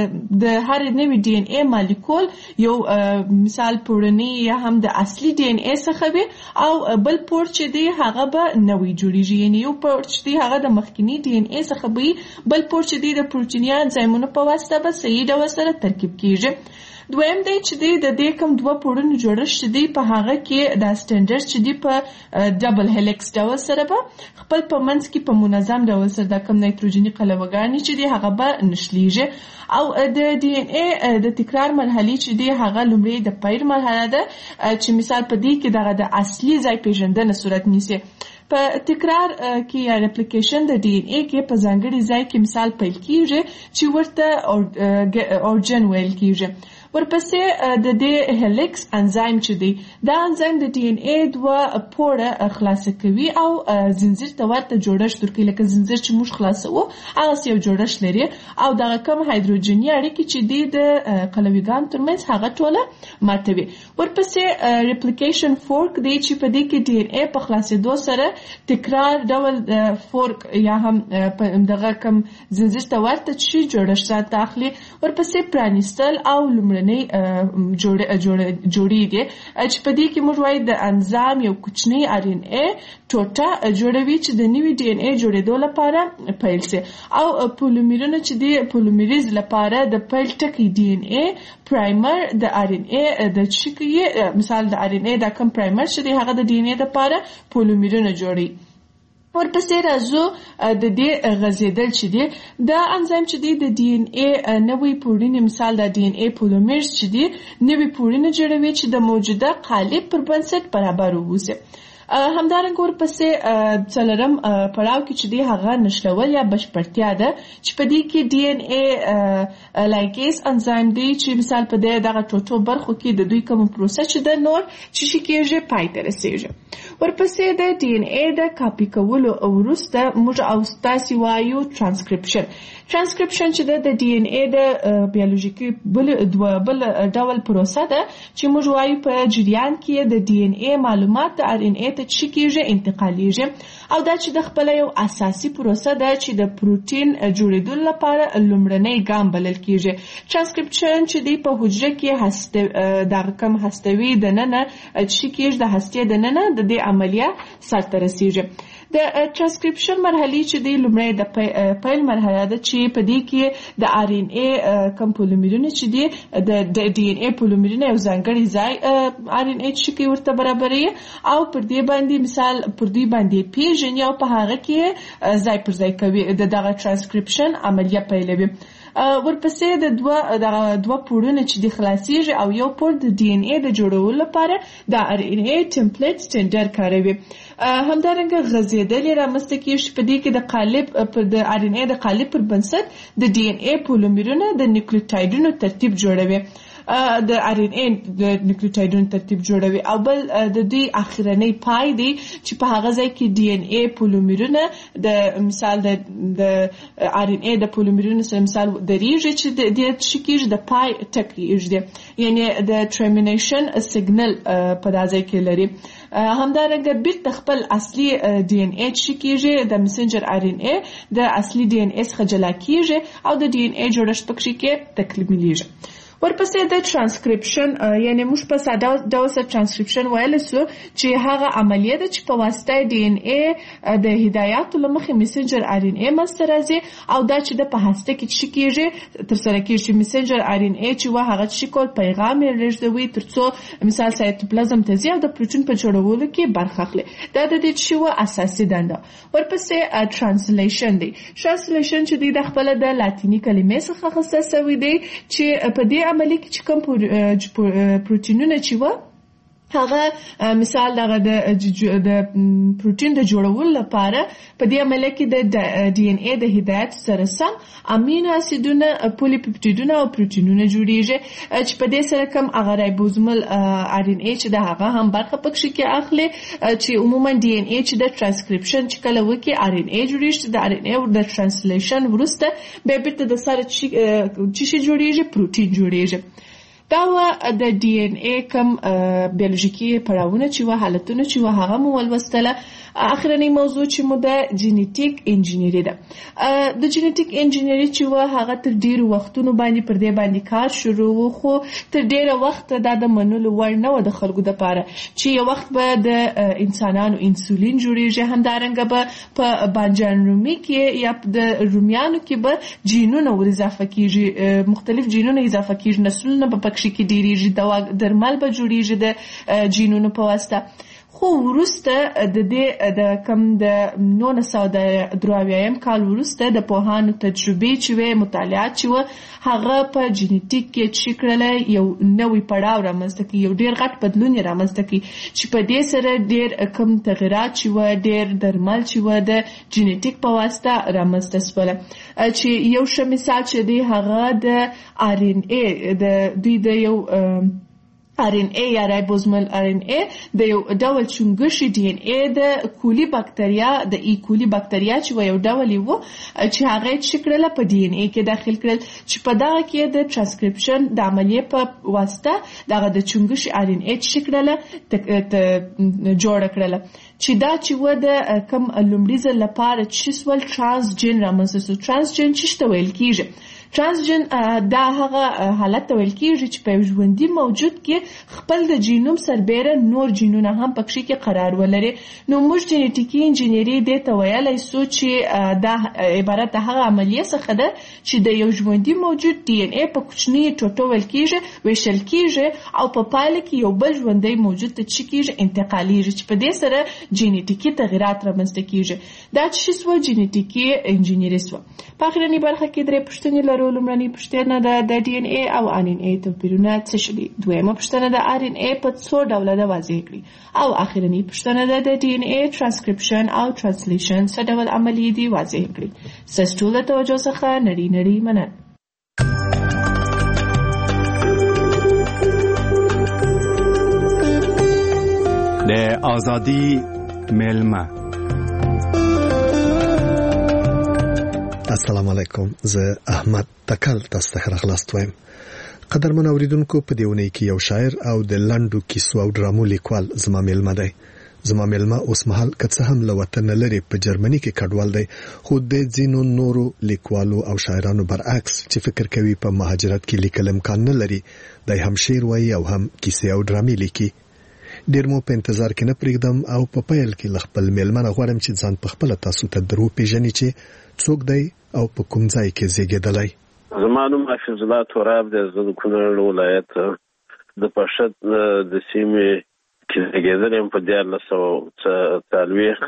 د هر نوې ډي ان اے مالیکول یو مثال پوړنی یا هم د اصلي ډي ان اے څخه وي او بل پور چې دی هغه به نوې جوړیږي، یعنی یو پور چې دی هغه د مخکینی ډي ان اے څخه وي، بل پور چې دی د پروتینیا انزایمونو په واسطه به صحیح ډول سره ترکیب کیږي. دویم دی چې دی د دې کوم دوه پوړونو جوړښت چې دی په هغه کې د سټنډرډ چې دی په ډبل هلیکس ډول سره به خپل په منځ کې په منظم ډول سره د کوم نایتروجني قلوهګانې چې دی هغه به نښلیږي او د ډي ان اے د تکرار مرحلې چې دی هغه لومړی د پیر مرحله ده چې مثال په دې کې دغه د اصلي ځای پیژندنه صورت نیسي. په تکرار کې یا ریپلیکیشن د ډي ان اے کې په ځانګړي ځای کې مثال پیل کیږي چې ورته اورجن ویل کیږي. ورپسې د دې هلیکس انزایم چې دی دا انزایم د ډي ان اے دوه پوړه خلاصه کوي او زنجیر ته ورته جوړښت ورکوي، لکه زنجیر چې موږ خلاصوو هغسې یو جوړښت لري او دغه کوم هایدروجني اړیکې چې دی د قلویګانو ترمنځ هغه ټوله ماتوي. ورپسې ریپلیکیشن فورک دی چې په دې کې ډي ان اے په خلاصېدو سره تکرار ډول فورک یا هم دغه کوم زنجیر ته ورته شي جوړښت راته اخلي. ورپسې پرانیستل او لومړی جوړی دی چې په دې کې موږ وایو د انزایم یو کوچنی آر ان اے ټوټه جوړوي چې د نوي ډي ان اے جوړېدو لپاره پیل سي او پولیمرونه چې دی پولیمریز لپاره د پیل ټکی ډي ان اے پرایمر د آر ان اے د چکی مثال د آر ان اے د کم پرایمر چې دی هغه د ډي ان اے لپاره پولیمرونه جوړي. ورپسې راځو د دې غځېدل چې دی دا انزایم چې دی د ډي ان اے نوې پوړنې مثال د ډي ان اے پولیمرز چې دی نوې پوړنې جوړوي چې د موجوده قالب پر بنسټ برابر واوسي. همدارنګه ورپسې څلورم پړاو کې چې دی هغه نښلول یا بشپړتیا ده چې په دې کې ډي ان اے لایګیز انزایم دی چې مثال په دې دغه ټوټو برخو کې د دوی کوم پروسه چې د نور چې شي کېږي پای ته رسېږي. ورپسې د ډي ان اے د کاپي کولو وروسته موږ او تاسې وایو ترانسکریپشن. ترانسکریپشن چې د ډي ان اے د بیولوژیکي بل بل ډول پروسه ده چې موږ وایو په جریان کې د ډي ان اے معلومات د آر ان اے ته چې کېږي انتقالیږي او دا چې د خپله یو اساسي پروسه ده چې د پروتین جوړېدو لپاره لومړنی ګام بلل کېږي. ترانسکریپشن چې دی په حجره کې هسته دغه کوم هستوي دننه چې کېږي د هستې دننه د دې عملیه سرته رسېږي. د ترانسکریپشن مرحله چې د لومړی د پیل مرحله ده چې په دې کې د آر ان اے کوم پولیمرونه چې دي د ډي ان اے پولیمرونه یو ځانګړي ځای آر ان اے چې کوي ورته برابري او پر دې باندې مثال پر دې باندې پیژني او په هغه کې ځای پر ځای کوي د دغه ترانسکریپشن عملیه پیلوي. ورپسې د دوه د دوه پوړونه چې د خلاصيږي او یو پوړ د ډي ان اے د جوړولو لپاره د آر ان اے ټمپلیټ سټینډرډ کاروي. همدارنګه غځېدلې رامنځته کېږي په دې کې د قالب پر د آر ان اے د قالب پر بنسټ د ډي ان اے پولیمرونه د نیوکلیوټایډونو ترتیب جوړوي د آر ان اے د نیوکلیوټایډونو ترتیب جوړوي او بل د دې اخرنۍ پای دی چې په هغه ځای کې ډي ان اے پولیمرونه د مثال د د آر ان اے د پولیمرونو سره مثال درېږي چې د دې چې کېږي د پای ټکی یعنی د ټرمینیشن سیګنل په دا ځای کې لري. همدارنګه بیرته خپل اصلي ډي ان اے چې کېږي د مسنجر آر ان اے د اصلي ډي ان اے څخه جلا کېږي او د ډي ان اے جوړښت پکې کې تکمیلېږي. ورپسې د ترانسکریپشن یعنی موږ په ساده ډول سره ترانسکریپشن ویل سو چې هغه عملیه ده چې په واسطه ډي ان اے د هدایاتو لمخې میسنجر آر ان اے مسته راځي او دا چې د په هسته کې چې کېږي تر سره کېږي میسنجر آر ان اے چې وا هغه چې کول پیغام یې لېږدوي ترڅو مثال سایتوپلازم ته ځي او د پروتین په جوړولو کې برخه اخلي. دا د دې چې وا اساسي دنده. ورپسې ترانسلیشن دی. ترانسلیشن چې د خپل د لاتینی کلمې څخه اخیستل شوی دی چې په دې عملی کې چې کوم پروتینونه چې و هغه مثال دغه د د پروتین د جوړولو لپاره په دې عملیه کې د ډي ان اے د هدایت سره سم امینو اسیدونه پولیپپټیدونه او پروتینونه جوړیږي چې په دې سره کوم هغه رایبوزومل آر ان اے چې د هغه هم برخه پکې کې اخلي چې عموما ډي ان اے چې د ترانسکریپشن چې کله وکي آر ان اے جوړیږي د آر ان اے د ترانسلیشن وروسته به بیرته د سره چې شي جوړیږي پروتین جوړیږي. دا و د ډي ان اے کوم بیولوژیکي پړاوونه چې و حالتونه چې و هغه مو ولوستله. اخرنی موضوع چې مو د جینیټیک انجینری ده. د جینیټیک انجینری چې و هغه تر ډیرو وختونو باندې پر دې باندې کار شروع و خو تر ډیره وخت دا د منلو وړ نه و د خلکو لپاره چې یو وخت به د انسانانو انسولین جوړیږي. همدارنګه به په بانجان رومي کې یا د رومیانو کې به جینونه ور اضافه کیږي مختلف جینونه اضافه کیږي نسلونه په پکې کې ډیریږي دوا درمل به جوړیږي د جینونو په واسطه. خو ورسته د دې د کم د نولس سوه درې اویایم کال ورسته د پوهانو تجربې چې وې مطالعات چې و هغه په جینیټیک کې چې کړل یو نوې پړاو رامنځته کړي یو ډېر غټ بدلون یې رامنځته کړي چې په دې سره ډېر کم تغیرات چې و ډېر درمل چې و د جینیټیک په واسطه رامنځته شول چې یو ښه مثال چې دی هغه د آر ان اے د دوی د یو آر ان اے یا رایبوزومل آر ان اے د یو ډول چونګښي ډي ان اے د کولی بکټریا د ای کولی بکټریا چې یو ډول وو چې هغه چې کړل په ډي ان اے کې داخل کړل چې په دغه کې د ترانسکریپشن د عملیې په واسطه دغه د چونګښي آر ان اے چې کړل جوړ کړل چې دا چې و د کم لومړي ځل لپاره چې سول ترانسجن رامنځته شو. ترانسجن څه ویل کیږي؟ ترانسجن دا هغه حالت ویل کیږي چې په ژوندۍ موجود کې خپل د جینوم سربېره نور جینونه هم پکې کې قرار ولري. نو موږ جینیټیکي انجینری دې ته ویلای سو چې دا عبارت د هغه عملیه څخه ده چې د یو ژوندۍ موجود ډي ان اے په کوچني ټوټو ویل کیږي ویشل کیږي او په پایله کې یو بل ژوندۍ موجود ته چې کیږي انتقالیږي چې په دې سره جینیټیکي تغیرات رامنځته کیږي. دا چې سو جینیټیکي انجینری سو. په اخرنی برخه کې درې پوښتنې لومړنۍ پوښتنه ده د ډي ان اے او آر ان اے توپیرونه څه شي دي. دویمه پوښتنه د آر ان اے په څو ډوله ده واضح کړي او اخرنۍ پوښتنه ده د ډي ان اے ترانسکریپشن او ترانسلیشن څه ډول عملیې دي واضح کړي. ستاسو ټول توجه څخه نړۍ نړۍ مننه. د ازادي ملما السلام علیکم. زه احمد تکل تاسو ته راغلاست وایم. قدرمن اوریدونکو په دیونه کې یو شاعر او د لندو کیسو او ډرامو لیکوال زما ملما دی. زما ملما اوس مهال کڅه هم له وطن لري په جرمني کې کډوال دی خو د ځینو نورو لیکوالو او شاعرانو برعکس چې فکر کوي په مهاجرت کې لیکل امکان نه لري دی هم شعر وایي او هم کیسې او ډرامې لیکي. ډیر مو په انتظار کې نه پرېږدم او په پیل کې خپل میلمنه غواړم چې ځان په خپل تاسو ته درو پیژنې چې څوک دی او په کوم ځای کې زیږیدلی. زما نوم حفیظ الله توراب دی. زه د کونړ ولایت د پشد د سیمې کې زیږیدلی یم په دیارلس سوه څلوېښت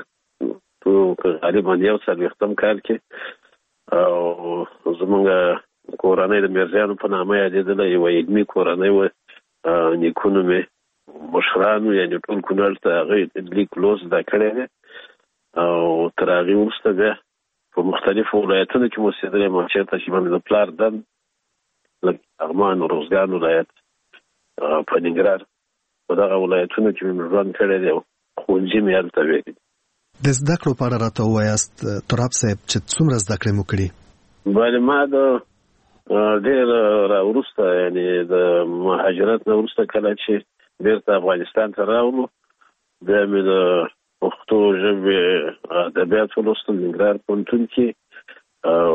غالبا یو څلوېښتم کال کې او زمونږ کورنۍ د میرزیانو په نامه یادېدله. یوه علمي کورنۍ وه. نیکونو مې مشرانو یعنې ټول کونړ ته هغوی لیک لوست زده کړی دی او تر هغې وروسته بیا په مختلفو ولایتونو کې مو اوسېدلی یم. چېرته چې مې د پلار دن لکه لغمان روزګان ولایت په ننګرهار په دغه ولایتونو کې مې ژوند کړی دی او ښوونځي مې هلته ویلي. د زده کړو په اړه راته ووایاست تراب صاحب چې څومره زده کړې مو کړي؟ بله ما د ډېر راوروسته یعنې د مهاجرت نه وروسته کله چې بېرته افغانستان ته راغلو بیا مې د پښتو ژبې ادبیات ولوستل ننګرهار پوهنتون کې او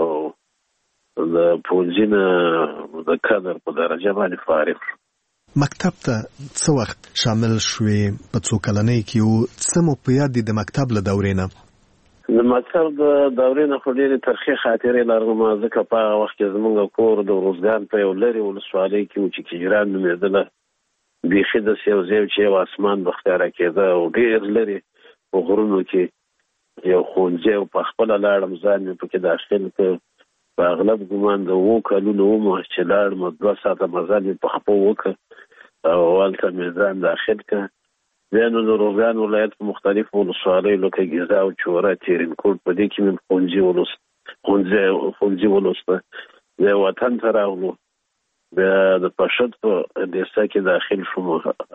د پوهنځي نه د کادر په درجه باندې فارغ شو. مکتب ته څه وخت شامل شوې؟ په څو کلنۍ کې او څه مو په یاد دي د مکتب له دورې نه؟ د مکتب د دورې نه خو ډېرې ترخې خاطرې لرم ځکه په هغه وخت کې زموږ کور د روزګان په یو لرې ولسوالۍ کې و چې کجران نومېدله. بیخي داسې یو ځای چې یو اسمان به ښکاره کېده او ډېر لرې په غرونو کې یو ښوونځی او په خپله لاړم ځان مې پکې داخل کړ. په اغلب ګمان د اوو کلونو وم چې لاړم دوه ساعته مزل مې په خپو وکړ او هلته مې ځان داخل کړ. بیا نو د روزګان ولایت په مختلفو ولسوالیو لکه ګیزا او چوره تیرینکوټ په دې کې مې ښوونځي ولوست ښوونځي ولوسته. بیا وطن ته راغلو. بیا د پشد په دیسه کې داخل شوم.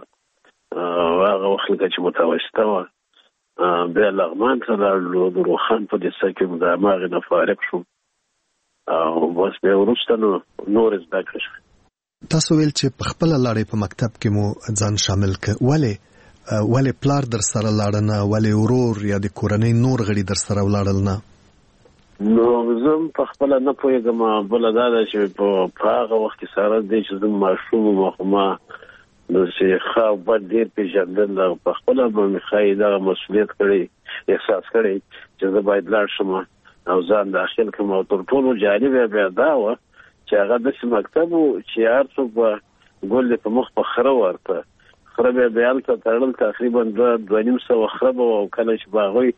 هغه وخت لکه چې متوسطه وه. بیا لغمان ته لاړلو. د روخان په دیسه کې د هماغې نه فارغ شوم او بس بیا وروسته نو نورې زده کړې شوې. تاسو ویل چې په خپله لاړې په مکتب کې مو ځان شامل کړ. ولې ولې پلار در سره لاړه نه؟ ولې ورور یا د کورنۍ نور غړي در سره ولاړل نه؟ نو زه په خپله نه پوهېږم. بله دا ده چې په هغه وخت کې سره دی چې زه ماشوم وم خو ما داسې ښه او بد ډېر پېژندل. په خپله به مې ښایي دغه مسؤلیت کړی احساس کړی چې زه باید لاړ شم او ځان داخل کړم. او تر ټولو جالبه بیا دا وه چې هغه داسې مکتب و چې هر څوک به ګل یې په مخ په خره ورته خره بیا بیا هلته تړل تقریبا دوه دوه نیم سوه خره به وه او کله چې به هغوی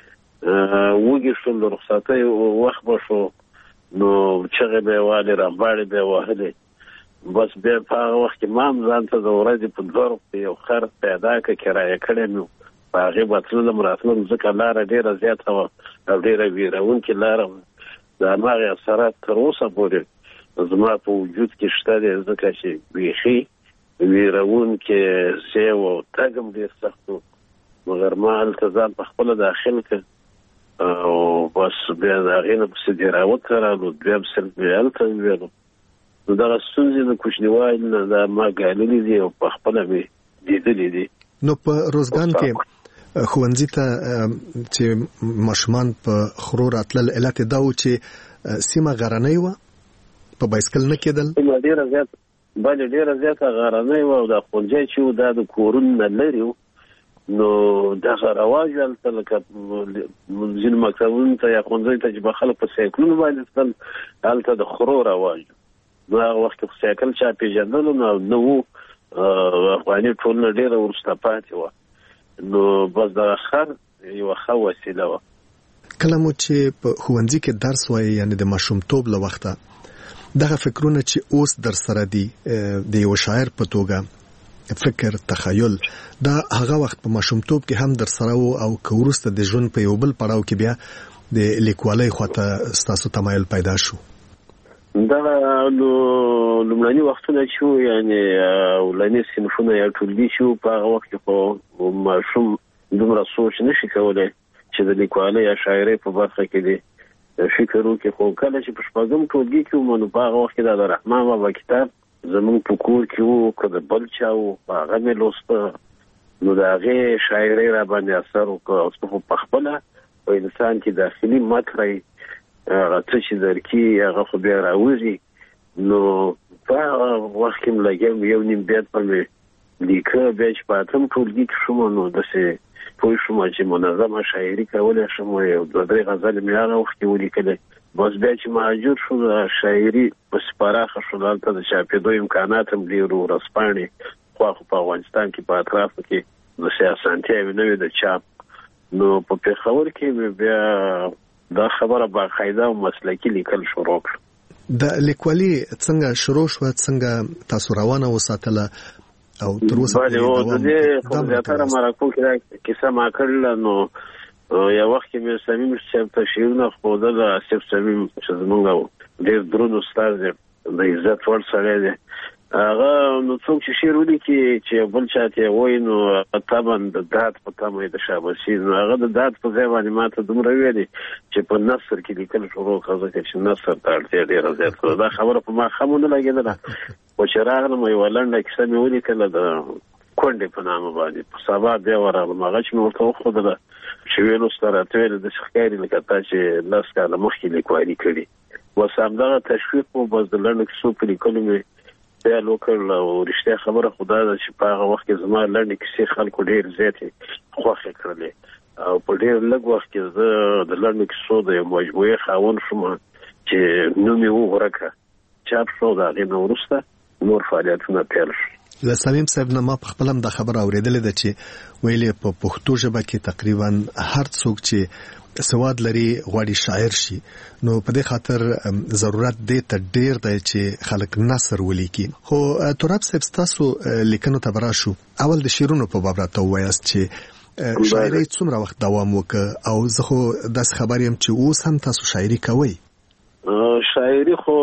وږي شول د رخصتۍ وخت به شو نو چغې به یې والې رمباړې به یې وهلې. بس بیا په هغه وخت کې ما هم ځان ته د ورځې په دوه روپۍ یو خر پیدا کړه کرایه کړی مې په هغې به تللم راتلم ځکه لاره ډېره زیاته وه او ډېره ویرونکې لاره وه. د هماغې اثرات تر اوسه پورې زما په وجود کې شته دی ځکه چې بیخي ویرونکې ځای و او تګ هم ډېر سخت و. مګر ما هلته ځان په خپله داخل کړ او بس بیا د هغې نه پسې دیراوت ته رالو. بیا پسې بیا هلته وویلو. نو دغه ستونزې د کوچنیوالي نه دا ما ګاللي دي او په خپله مې لیدلي دي. نو په روزګان کې ښوونځي ته چې ماشومان په خرو راتلل علت یې دا و چې سیمه غرنۍ وه؟ په بایسکل نه کېدل؟ سیمه ډېره زیاته بلې ډېره زیاته غرنۍ وه او دا ښوونځی چې و دا د کورونو نه لرې و. نو دغه رواج هلته لکه ځینو مکتبونو ته یا ښوونځیو ته چې به خلک په سایکلونو باندې تلل هلته د خرو رواج و. نو هغه وخت کې سایکل چا پېژندلو نه و. افغاني ټولنه ډېره وروسته پاتې وه. نو بس دغه خر یوه ښه وسیله وه. کله مو چې په ښوونځي کې درس وایي یعنې د ماشومتوب له وخته دغه فکرونه چې اوس در سره دي د یو شاعر په توګه فکر تخیل دا هغه وخت په ماشومتوب کې هم در سره وو او که وروسته د ژوند په یو بل پړاو کې بیا د لیکوالۍ خواته ستاسو تمایل پیدا شو؟ دا لومړني وختونه چې وو یعنې اولني صنفونه یا ټولګي چې وو په هغه وخت کې خو ماشوم دومره سوچ نشي کولی چې د لیکوالۍ یا شاعرۍ په برخه کې دی فکر وکړي. خو کله چې په شپږم ټولګي کې وم نو په هغه وخت کې دا د رحمان بابا کتاب زمونږ په کور کې وو که د بل چا وو هغه مې لوسته نو د هغې شاعرۍ را باندې اثر وکړه. اوس خو په خپله په انسان کې داخلي مطرح هغه څه چې درکي هغه خو بیا راوځي. نو په هغه وخت کې م لګیا یو نیم بیت به مې لیکه بیا چې په اتم ټولګي کې شوم نو داسې پوه شوم چې منظمه شاعري کولی شم یو دوه درې غزلې مې هغه وخت کې ولیکلې. بس بیا چې مهاجر شو د شاعري پسې پراخه شو، دلته د چاپېدو امکانات هم ډېر وو، ورځپاڼې خواخو په افغانستان کې په اطرافو کې داسې اسانتیاوې نه وې د چاپ. نو په پېښور کې بیا دا خبره باقاعده او مسلکي لیکل شروع کړه. د لیکوالي څنګه شروع شوه، څنګه تاسو روانه وساتله او تر اوسه پورې د دې خو زیاتره مرکو کې کیسه ما کړله. نو یو وخت کې مې صمیم صاحب ته شعرونه ښودل. آصف صمیم چې زموږ ډېر دروند استاد دی، د عزت وړ سړی دی، هغه نو څوک چې شعر ولیکي چې بل چا ته یې وایي نو طبعا د داد په تمه یې د شاباسي، نو هغه د داد په ځای باندې ما ته دومره ویلي چې په نثر کې لیکل شروع کړه، ځکه چې نثر ته اړتیا ډېره زیاته ده. دا خبره په ما ښه ونه لګېدله، خو چې راغلم یوه لنډه کیسه مې ولیکله د کونډې په نامه باندې. په سبا بیا ورغلم، هغه چې مې ورته وښودله چې ویل اوس ته راته ویل داسې ښکاري لکه تا چې لس کاله مخکې لیکوالي کړي. بس همدغه تشویق و، بس د لنډو کیسو په لیکلو مې خیال وکړل. او رښتیا خبره خو دا ده چې په هغه وخت کې زما لنډې کیسې خلکو ډېر زیاتې خوښې کړلې، او په ډېر لږ وخت کې زه د لنډو کیسو د یو مجموعې خاوند شوم چې نوم یې وغورکه چاپ شو. د هغې نه وروسته نور فعالیتونه پیل شو. له صمیم صاحب نه ما په خپل هم دا خبره اورېدلې ده چې ویلې په پښتو ژبه کې تقریبا هر څوک چې سواد لري غواړي شاعر شي، نو په دې خاطر ضرورت دی ته ډېر دی چې خلک نثر ولیکي. خو تراب صاحب ستاسو لیکنو ته براشو، اول د شعرونو په باب راته ووایاست چې شاعري څومره وخت دوام وکړ، او زه خو داسې خبر یم چې اوس هم تاسو شاعري کوئ. شاعري خو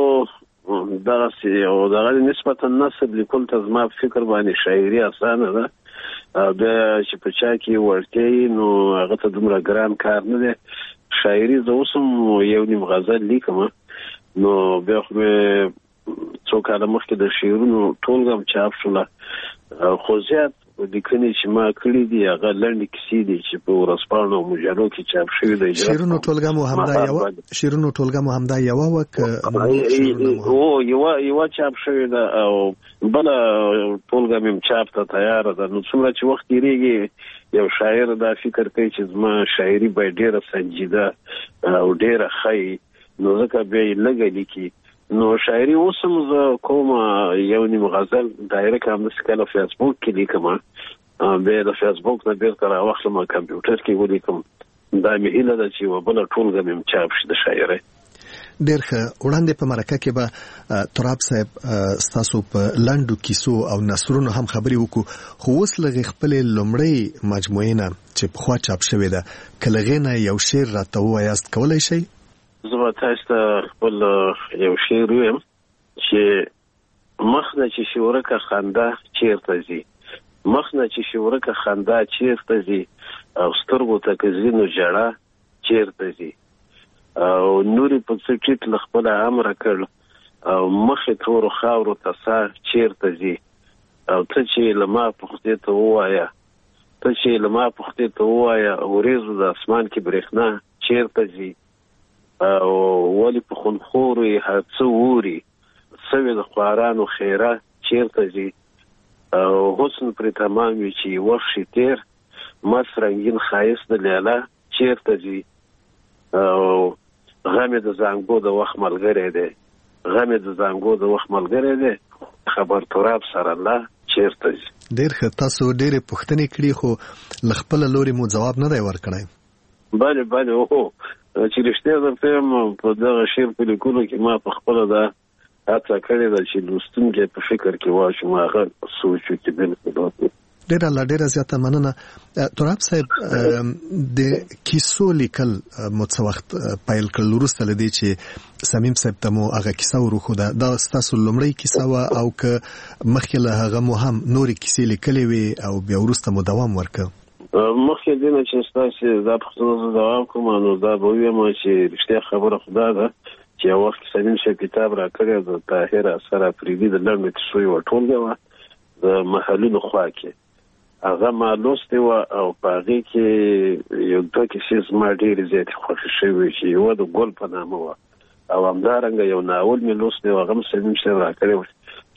دغسې او دغه نسبتا نثر لیکل ته زما په فکر باندې شاعري اسانه ده. بیا چې په چا کې وړتیا نو هغه ته دومره ګران کار نه دی. شاعري زه اوس هم یو نیم غزل لیکم، نو بیا خو مې څو کاله مخکې د شعرونو ټولګه هم چاپ شوله، خو زیات لیکنې چې ما کړي دي هغه لنډې کیسې دي چې په ورځپاڼو او مجلو کې چاپ شوي دي. شعرونو ټولګه مو همدا یوه شعرونو ټولګه مو همدا یوه وه که او یوه یوه چاپ شوې ده او بله ټولګه مې چاپ ته تیاره ده. نو څومره چې وخت تېرېږي یو شاعر دا فکر کوي چې زما شاعري باید ډېره سنجیده او ډېره ښه، نو ځکه بیا یې لږه لیکي. نو شاعري اوس هم زه کوم یو نیم غزل ډایرکټ همداسې کله فیسبوک کې لیکم، بیا د فیسبوک نه بېرته راواخلم کمپیوټر کې ولیکم. دا مې هیله ده چې یوه بله ټولګه مې چاپ شي د شاعرۍ. ډېر ښه. وړاندې په مرکه کې به تراب صاحب ستاسو په لنډو کیسو او نثرونو هم خبرې وکړو، خو اوس لږې خپلې لومړۍ مجموعې نه چې پخوا چاپ شوې ده که له هغې نه یو شعر راته ووایاست، کولی شئ؟ زه به تاسو ته خپل یو شعر ویم چې مخ نه چې شورکه خندا چیرته ځي، مخ نه چې شورکه خندا چیرته ځي، او سترګو ته که ځي نو ژړا چیرته ځي، او نورې په څه ټیټ له خپله امره کړ، او مخې تورو خاورو ته سا چیرته ځي، او ته چې له ما پختې ته ووایه ته چې له ما پختې ته ووایه وریځو د اسمان کې برېښنا چیرته ځي، او ولې په خونخورو یې هر څه اوري، سوې د خوارانو خیره چیرته ځي، او حسن پرې تمام وي چې وخت شي تېر، مست رنګین ښایست د لیلا چیرته ځي، او غم یې د زانګو د وخت ملګری دی، غم یې د زانګو د وخت ملګری دی، خبر تراب سره الله چیرته ځي. ډېر ښه. تاسو ډېرې پوښتنې کړي خو له خپله لورې مو ځواب نه دی ورکړی. بله بله هو چې رښتیا درته یم په دغه شعر په لیکلو کې ما په خپله دا هڅه کړې ده چې لوستونکی په فکر کې واچوم، هغه سوچ وکړي. بالکل ډېره لا ډېره زیاته مننه. تراب صاحب د کیسو لیکل مو څه وخت پیل کړل وروسته له دې چې صمیم صاحب ته مو هغه کیسه وروښوده؟ دا ستاسو لومړۍ کیسه وه او که مخکې له هغه مو هم نورې کیسې لیکلې وې او بیا وروسته مو دوام ورکړ؟ مخکې دې نه چې ستاسې دا پوښتنه زه دوام کوم، نو دا به ووایم چې رښتیا خبره خو دا ده چې یو وخت صمیم صاحب کتاب راکړی د طاهر اثر افریدي د لنډو کیسو یوه ټولګه وه د محلونو خوا کې، هغه ما لوستې وه او په هغې کې یو دوه کیسې زما ډېرې زیاتې خوښې شوې چې یوه د ګل په نامه وه، او همدارنګه یو ناول مې لوستې و هغه هم صمیم صاحب راکړی و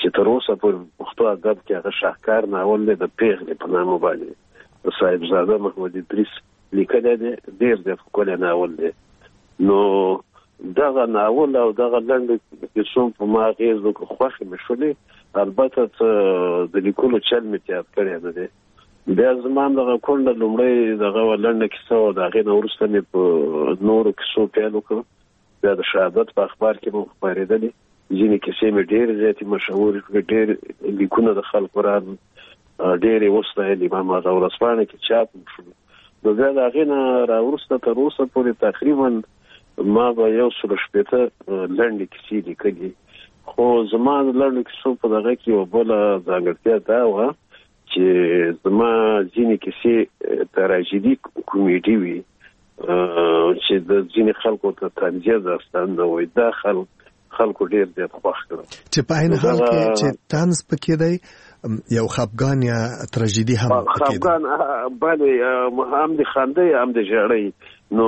چې تر اوسه په پښتو ادب کې هغه شاهکار ناول دی د پیغلې په نامه باندې د صاحبزاده محمد ادریس لیکلی دی. ډېر ډېر ښکلی ناول دی. نو دغه ناول او دغه لنډ کیسو په ما اغېز وکړ، خوښې مې شولې. البته د لیکلو چل مې تیار کړی نه دی. بیا زما دغه کونډه لومړی دغه لنډه کیسه وه، د هغې نه وروسته مې په نورو کیسو پیل وکړ. بیا د شهادت په اخبار کې مو خپرېدلې ځینې کیسې مې ډېرې زیاتې مشهورې کړې، ډېر لیکونه د خلکو راغلل، ډېرې وستایلې، ما هغه ورځپاڼه کې چاپ هم شول. نو بیا د هغې نه راوروسته تر اوسه پورې تقریبا ما به یو سل شپېته لنډې کیسې لیکلي. خو زما د لنډو کیسو په دغه کې یوه بله ځانګړتیا دا وه چې زما ځینې کیسې تراژیدي کومیډي وي چې د ځینې خلکو ته طنزیه داستان نه وایي. دا خلک خلکو ډېر زیات خوښ کړل چې په عین حال کې چې طنز پکې دی، یو خفګان یا تراژیدي هم پکې دی. خفګان بلې هم د خندۍ هم د ژړۍ. نو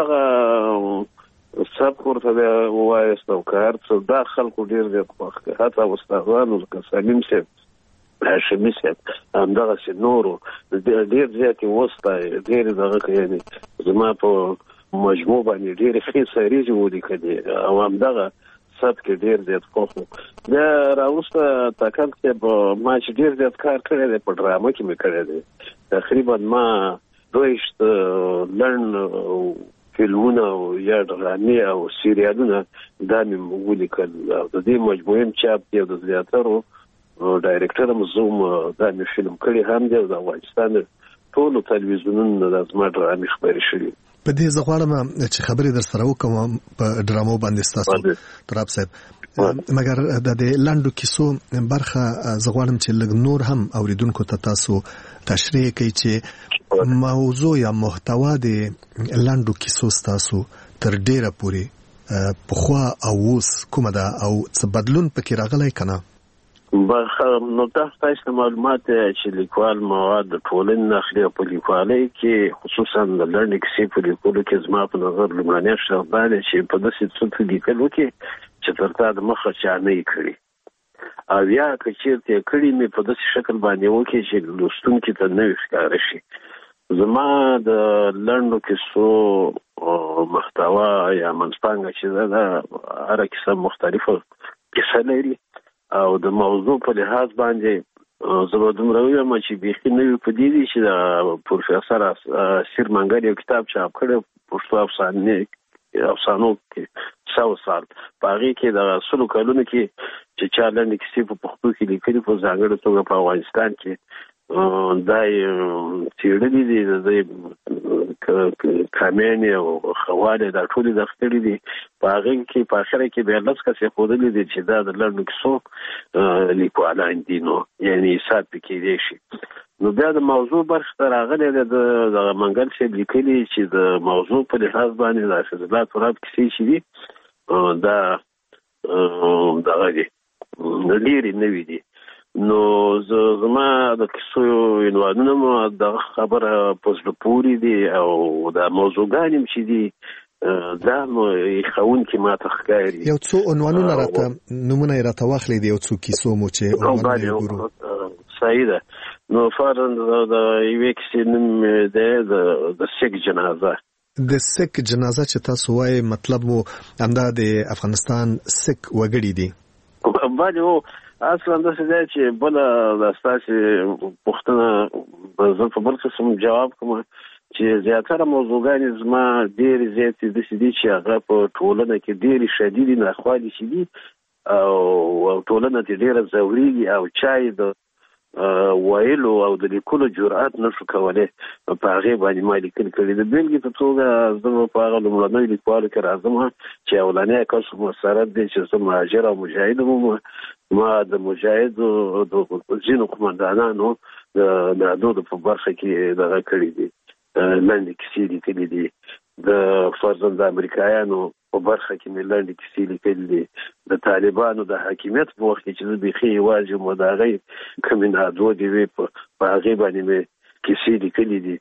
دغه سبک ورته بیا ووایست او که هر څه، دا خلکو ډېر زیات خوښ کړل. حتی استادانو لکه سلیم صاحب، هاشمي صاحب، همدغسې نورو ډېر زیاتې وستایي، ډېرې دغه یعنې زما په مجموع باندې ډېرې ښې سریزې ولیکلې او همدغه سبک کې ډېر زیات خوښ وو. بیا راوروسته تاکل صاحب ما چې ډېر زیات کار کړی دی په ډرامه کې مې کړی دی. تقریبا ما دویشت لنډ فلمونه او یا ډرامې او سیریالونه دا مې ولیکل او د دې مجموعې هم چاپ دی او د زیاترو ډایرکټر هم زوم دا مې فلم کړی هم دی او د افغانستان ټولو تلویزیونونو د زما ډرامې خپرې شوي. په دې زه غواړم چې خبرې در سره وکړم په ډرامو باندې ستاسو تراب صاحب، مګر د دې لنډو کیسو برخه زه غواړم چې لږ نور هم اوریدونکو ته تاسو تشریح کړئ چې موضوع یا محتوا د لنډو کیسو ستاسو تر ډیره پورې پخوا او اوس کومه ده او څه بدلون پکې راغلی که نه؟ نو تاسو ته معلومات چې لیکوال مواد د ټولنې نه اخلي او په لیکوالۍ کې خصوصا د لنډې کیسې په لیکلو کې زما په نظر لومړنی شرط دا دی چې په داسې څه لیکل وکړي چې تر تا د مخه چا نه یې کړي، او یا که چېرته یې کړي مې په داسې شکل باندې وکړي چې لوستونکي ته نوی ښکاره شي. زما د لنډو کیسو محتوا یا منځپانګه چې ده دا هره کیسه مختلفه کیسه لري او د موضوع په لحاظ باندې زه به دومره ووایم چې بیخي نوي په دې دي چې د پروفیسر اسیر منګل یو کتاب چاپ کړی پښتو افسانې افسانو کې سو سال په هغې کې د سلو کلونو کې چې چا لنډې کیسې په پښتو کې لیکلي په ځانګړې توګه په افغانستان کې دا یې څېړلي دي، د کامیانې او خوالې دا ټولې دغه دي. په هغې کې په اخره کې بیا لس کسې ښودلي دي چې دا د لنډو کیسو لیکوالان دي، نو یعنې حساب پې کېدی شي. نو بیا د موضوع برخې ته راغلی دی د منګل صاحب لیکلي چې د موضوع په لحاظ باندې د حافظ الله تراب کیسې چې دي دا دغه دي ډېرې نوي دي. نو زما د کیسو عنوانونه مو دغه خبره په زړه پورې دي او دا موضوعګانې هم چې دي دا نو ایښوونکي ما ته ښکاري. یو څو عنوانونه راته نومونه یې راته واخلئ د یو څو کیسو مو چې عنوانونه یې وګورو. صحیح ده. نو فرضاً د یوې کیسې نوم دی د سیک جنازه. د سیک جنازه چې تاسو وایي مطلب مو همدا د افغانستان سیک وګړي دي؟ باندې هو اصلا داسې دی چې بله د ستاسې پوښتنه زه په بل قسم جواب کوم چې زیاتره موضوعګانې زما ډېرې زیاتې داسې دي چې هغه په ټولنه کې ډېرې شدیدې ناخوالې چې دي او ټولنه ترې ډېره ځورېږي او چا یې د ویلو او د لیکلو جرأت نشو کولی، په هغې باندې ما لیکل کړي. د بېلګې په توګه زه په هغه لومړنیو لیکوالو کې راځم چې اولنی کس مسرت دی چې زه مهاجر او مجاهد وم. ما د مجاهدو د ځینو قمندانانو د نادودو په برخه کې دغه کړي دي، لنډې کیسې لیکلي دي. د فرضاً د امریکایانو په برخه کې مې لنډې کیسې لیکلي دي. د طالبانو د حاکمیت په وخت کې چې زه بیخي یوازې وم، د هغې کومې نادودې وې په هغې باندې مې کیسې لیکلي دي.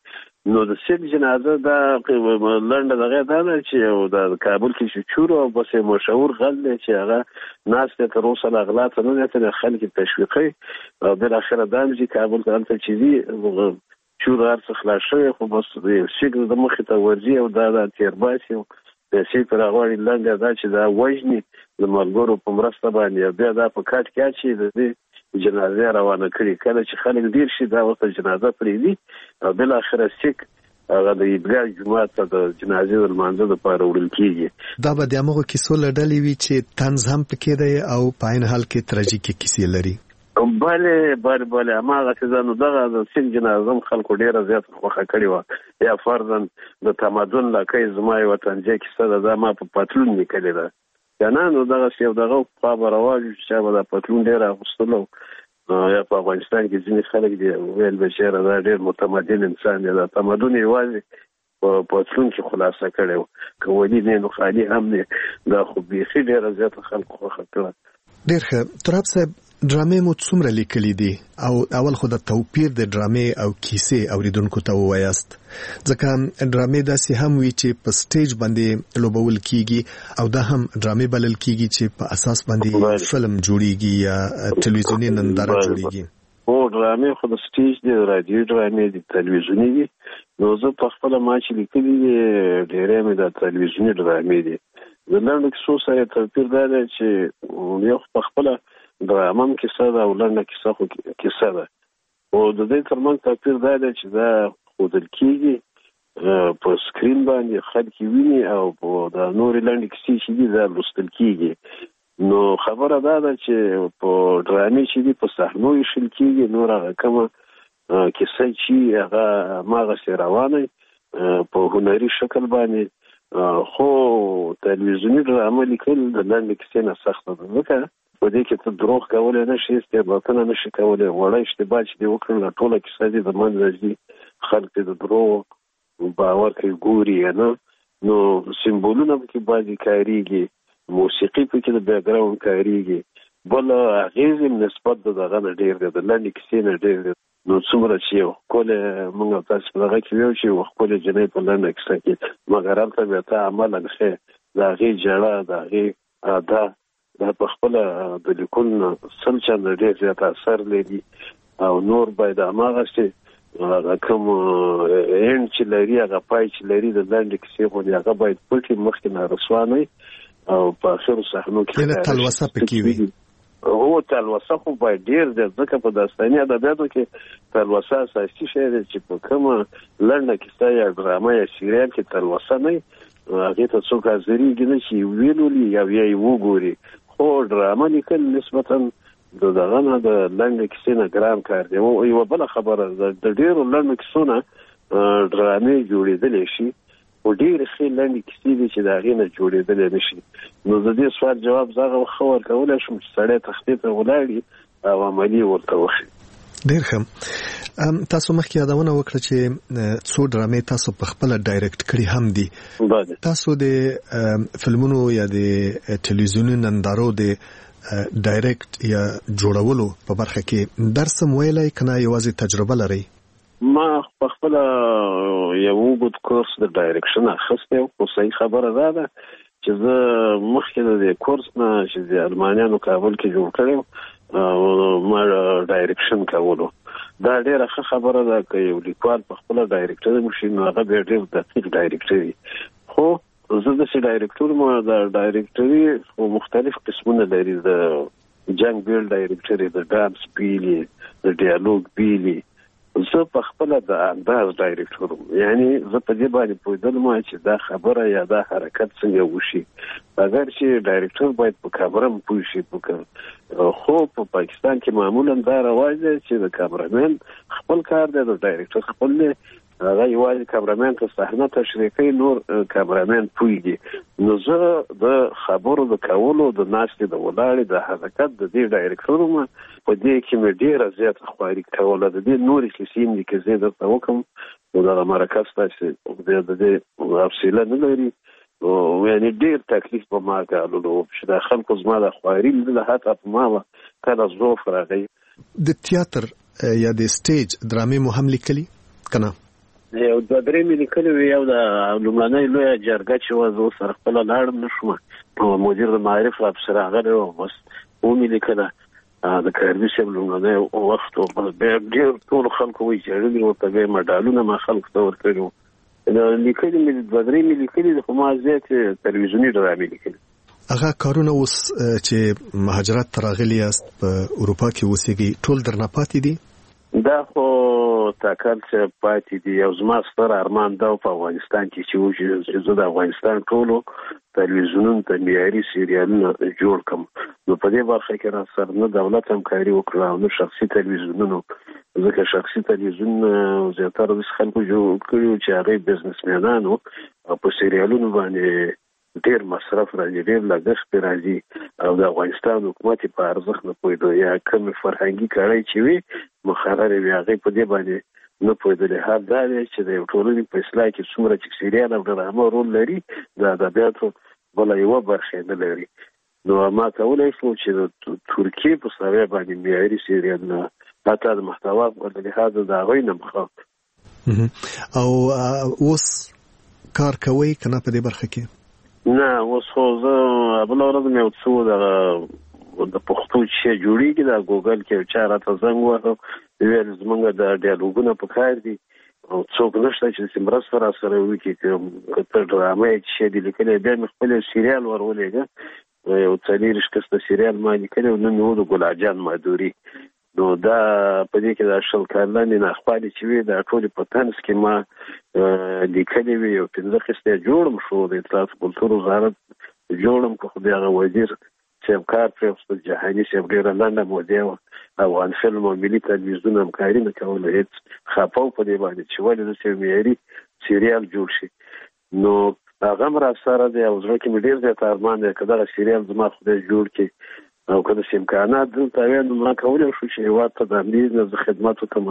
نو د سیک جنازه دا لنډه دغه دا چې د کابل کې چې چور او بس مشهور غل چې هغه ناس ته تر اوسه اغلاط نه لته خلک تشویقي او بل اخر دام چې کابل ته چې دي چور ارڅ خلاص شوی خو بس د سیک د مخ ته ورځي او دا د تیرباسي د سیک راغوري لنډه دا چې دا وژني د ملګرو په مرسته باندې بیا دا په کاټ کې چې د جنازه روانه کړي کله چې خلک ډیر شي دا وخت جنازه پرې دي او بل اخر سیک هغه د ایدګاه جمعه ته د جنازې د لمانځه لپاره وړل کیږي. دا به د هغه کیسو لړلې وي چې طنز هم پکې دی او په عین حال کې تراژیکي کیسې لري. بله بله بله هغه چې نو دغه د سیک جنازه خلکو ډیره زیات خوښه کړې وه یا فرضاً د تمدن لکه زما یو وطنجه کیسه ده ما په پتلون لیکلې ده کنه نو دغه یو دغه په برواج چې به د پتلون ډیر اغوستلو یا په افغانستان کې ځینې خلک دی ویل بشیر دا ډیر متمدن انسان دی دا تمدن یوازې په پتلون کې خلاصه کړو کولی نه نو خالي هم نه دا خو بيخي ډیر زیات خلکو خوښه کړه. ډیر ښه تراب صاحب ډرامې مو څومره لیکلې دي او اول خو د توپیر د ډرامې او کیسې اوریدونکو ته وایاست ځکه ډرامې داسې هم وي چې په سټیج باندې لوبول کیږي او دا هم ډرامې بلل کیږي چې په اساس باندې فلم جوړیږي یا ټلویزیونی ننداره جوړیږي. او ډرامې خو د سټیج دی رادیو ډرامې دی تلویزیونی دی نو زه په خپل ما چې لیکلي ډېرې مې د تلویزیونی ډرامې دي د لنډو کیسو سره توپیر دا دی چې یو په خپل ډرامه هم کیسه ده او لنډه کیسه خو کیسه ده او د دې ترمنځ توپیر دا دی چې دا ښودل کیږي په سکرین باندې خلک ویني او په د نورې لنډې کیسې چې دي دا لوستل کیږي نو خبره دا ده چې په ډرامې چې دي په صحنو ایښل کیږي نور هغه کومه کیسه چې هغه هماغسې روانه په هنري شکل باندې خو تلویزیوني ډرامه لیکل د لنډې کیسې نه سخته ده ځکه په دې کې ته دروغ کولی نه شي استعباطونه نه شي کولی وړه اشتباه چې دې وکړل ټوله کیسه دې د منځه ځي خلک د دروغ باور کوي ګوري نه نو سمبولونه پکې باندې کاریږي موسیقي پکې د بیکګراوند کاریږي بل اغیزې نسبت د دغه نه ډېر دی د لنډې کیسې نه ډېر دی نو څومره چې یو ښکلی موږ تاسو په دغه کې ویو چې یو ښکلې جنۍ په لنډه کیسه کې مګر هلته بیا ته عملاً ښې د هغې ژړه د هغې ادا دا په خپل د لیکون سل چنده ډېر زیات اثر لري او نور باید هماغسې هغه کوم اینډ چې لري هغه پای چې لري د لنډې کیسې خو هغه باید پټې مخکې نه رسوا نه او په اخرو صحنو کې یعنې تلوسه پکې وي هو تلوسه خو باید ډېر دی ځکه په داستاني ادبیاتو کې تلوسه اساسي شی دی چې په کومه لنډه کیسه یا ډرامه یا سیریال کې تلوسه نه هغې ته څوک حاضرېږي نه چې ویلولي یا بیا یې وګوري خو ډرامه لیکل نسبتا د دغه نه د لنډې کیسې نه ګران کار دی یوه بله خبره د ډېرو لنډو کیسو نه ډرامې جوړېدلی شي خو ډېرې ښې لنډې کیسې دي چې د هغې نه جوړېدلی نه شي نو د دې سوال جواب زه هغه ښه ورکولی شم چې سړی تختې ته ولاړي او عملي ورته وښي. ډېر ښه تاسو مخکې یادونه وکړه چې څو ډرامې تاسو په خپله ډایرکټ کړي هم دي تاسو د فلمونو یا د ټلویزیوني نندارو د ډایرکټ یا جوړولو په برخه کې درس هم ویلی که نه یوازې تجربه لرئ؟ ما په خپله یو اوږد کورس د ډایرکشن اخیستی خو صحیح خبره دا ده چې زه مخکې د دې کورس نه چې د المانیانو کابل کې جوړ کړی ما ډایرکشن کولو دا ډېره ښه خبره ده که یو لیکوال په خپله ډایرکټر وشي نو هغه بیا ډېر دقیق ډایرکټر وي خو زه داسې ډایرکټر ما د ډایرکټري خو مختلف قسمونه لري د جنګ بیل ډایرکټري د ډانس بیلي د ډیالوګ بیلي زه په خپله د انداز ډایرکټر وم یعنی زه په دې باندې پوهېدلم چې دا خبره یا دا حرکت څنګه وشي اگر چې ډایرکټر باید په کامره هم پوه شي خو په پاکستان کې معمولا دا رواج دی چې د کامرمین خپل کار دی د ډایرکټر خپل دی هغه یوازې کامرمین ته صحنه تشریح کوي نور کامرمین پوهېږي نو زه د خبرو د کولو د ناستې د ولاړې د حرکت د دې ډایرکټر وم په دې کې مې ډېره زیاته خواري کوله د دې نورې کیسې هم دي که زه درته وکړم نو دغه مرکه ستاسې د دې حوصله نه لري یعنې ډېر تکلیف په ما ګاللو چې د خلکو زما د خواري لیدله حتی په ما به کله ضعف راغی. د تیاتر یا د سټیج ډرامې مو هم لیکلي که نه؟ یو دوه درې مې لیکلي وي. یو د لومړنۍ لویه جرګه چې وه زه سره خپله لاړم نه شوم، مدیر د معارف افسر راغلی و، بس ومې لیکله د کاروي صاحب لومړنی وخت و. بیا ډېر ټولو خلکو ویجاړلي ورته، بیا یې مډالونه ما خلکو ته ورکړي وو. لیکلي مې دوه درې مې لیکلي دي، خو ما زیات تلویزیوني ډرامې لیکلي. هغه کارونه اوس چې مهاجرت ته راغلي یاست په اروپا کې اوسېږئ ټول درنه پاتې دي؟ دا خو تاکل چې پاتې دي. یو زما ستر ارمان دا په افغانستان کې چې و چې زه د افغانستان ټولو تلویزیونونو ته معیاري سریالونه جوړ کړم. نو په دې برخه کې را سره نه دولت همکاري وکړه او نه شخصي تلویزیونونو، ځکه شخصي تلویزیون زیاتره د خلکو جوړ کړي چې هغه بزنسمنان او په سریالونو باندې ډېر مصرف راځي، ډېر لګښت راځي او د افغانستان حکومت په ارزښت نه پوهېدو یا کوم فرهنګي کړۍ چې وي مخرر وي هغه په دې باندې نه پوهېدل. هر دا دی چې د یو ټولنې په اصلاح کې څومره چې سریال او ډرامه رول لري د ادبیاتو بله یوه برخه نه لري. نو ما کولی شو چې د ترکیې په سویه باندې معیاري سریالونه حتی د محتوا په لحاظ د هغوی نه مخاف. او اوس کار کوئ که نه په دې برخه کې؟ نه اوس خو زه بله ورځ مې یو څه د پښتو چې جوړېږي د ګوګل کې یو چا راته زنګ ووهه، ویل زموږ د ډیالوګونه په کار دي او څوک نشته چې داسې مرسته را سره وکړي که ته ډرامه یې چې شی دي لیکلی. بیا مې خپل یو سریال ور ولېږه، یو څلېرویشت کسته سریال ما لیکلی و، نوم یې و د ګلاجان مادوري. نو دا په دې کې د شل کلنې ناخوالې چې وي دا ټولې په طنز کې ما لیکلې وي. یو پنځه قسطه جوړم شو، د اطلاعات کلتور وزارت جوړم که خو بیا هغه وزیر صاحب کار پرېوسته، جهاني صاحب ډېره لنډه موده وه، افغان فلم او ملي تلویزیون همکاري نه کوله، هېڅ خفه و په دې باندې چې ولې داسې یو معیاري سریال جوړ شي. نو هغه هم را سره دی او زړه کې مې ډېر زیات ارمان دی که دغه سریال زما خدای جوړ کړي او که داسې امکانات دلته وی نو ما کولی شو چې هېواد ته د همدې نه زه خدمت وکړم،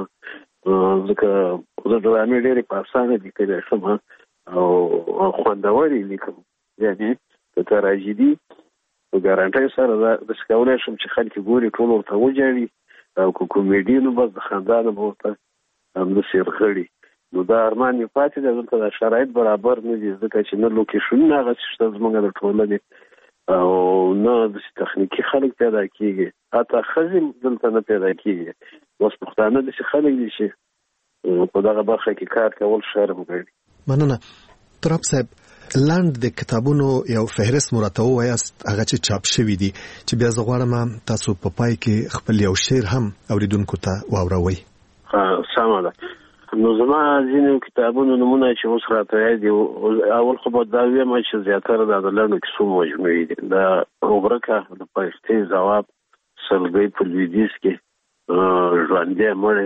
ځکه زه ډرامې ډېرې په اسانه لیکلی شم او خوندورې لیکم. یعنې که تراژیدي په ګارانټۍ سره داسې کولی شم چې خلک ګوري ټول ورته وجاړي، او که کومیډي نو بس د خندا نه به ورته همداسې رغړي. نو دا ارمان مې پاتې دی. دلته دا شرایط برابر نه دي، ځکه چې نه لوکیشنونه هغسې شته زموږ د ټولنې او نه داسې تخنیکي خلک پیدا کېږي، حتی ښځې دلته نه پیدا کېږي. اوس پښتانه داسې خلک دي چې په دغه برخه کې کار کول شرم ګڼي. مننه. تراب صاحب، لاند د کتابونو یو فهرست مو راته ووایاست هغه چې چاپ شوي دي چې بیا زه غواړم تاسو په پای کې خپل یو شعر هم اوریدونکو ته واوروئ. سمه ده. نو زما ځینې کتابونو نومونه چې اوس راته یاد دي، اول خو به دا ویم چې زیاتره دا د لنډو کیسو مجموعې دي. د غبرکه د پایښتې ځواب، سلګۍ په لویدیځ کې، ژوندی مړی،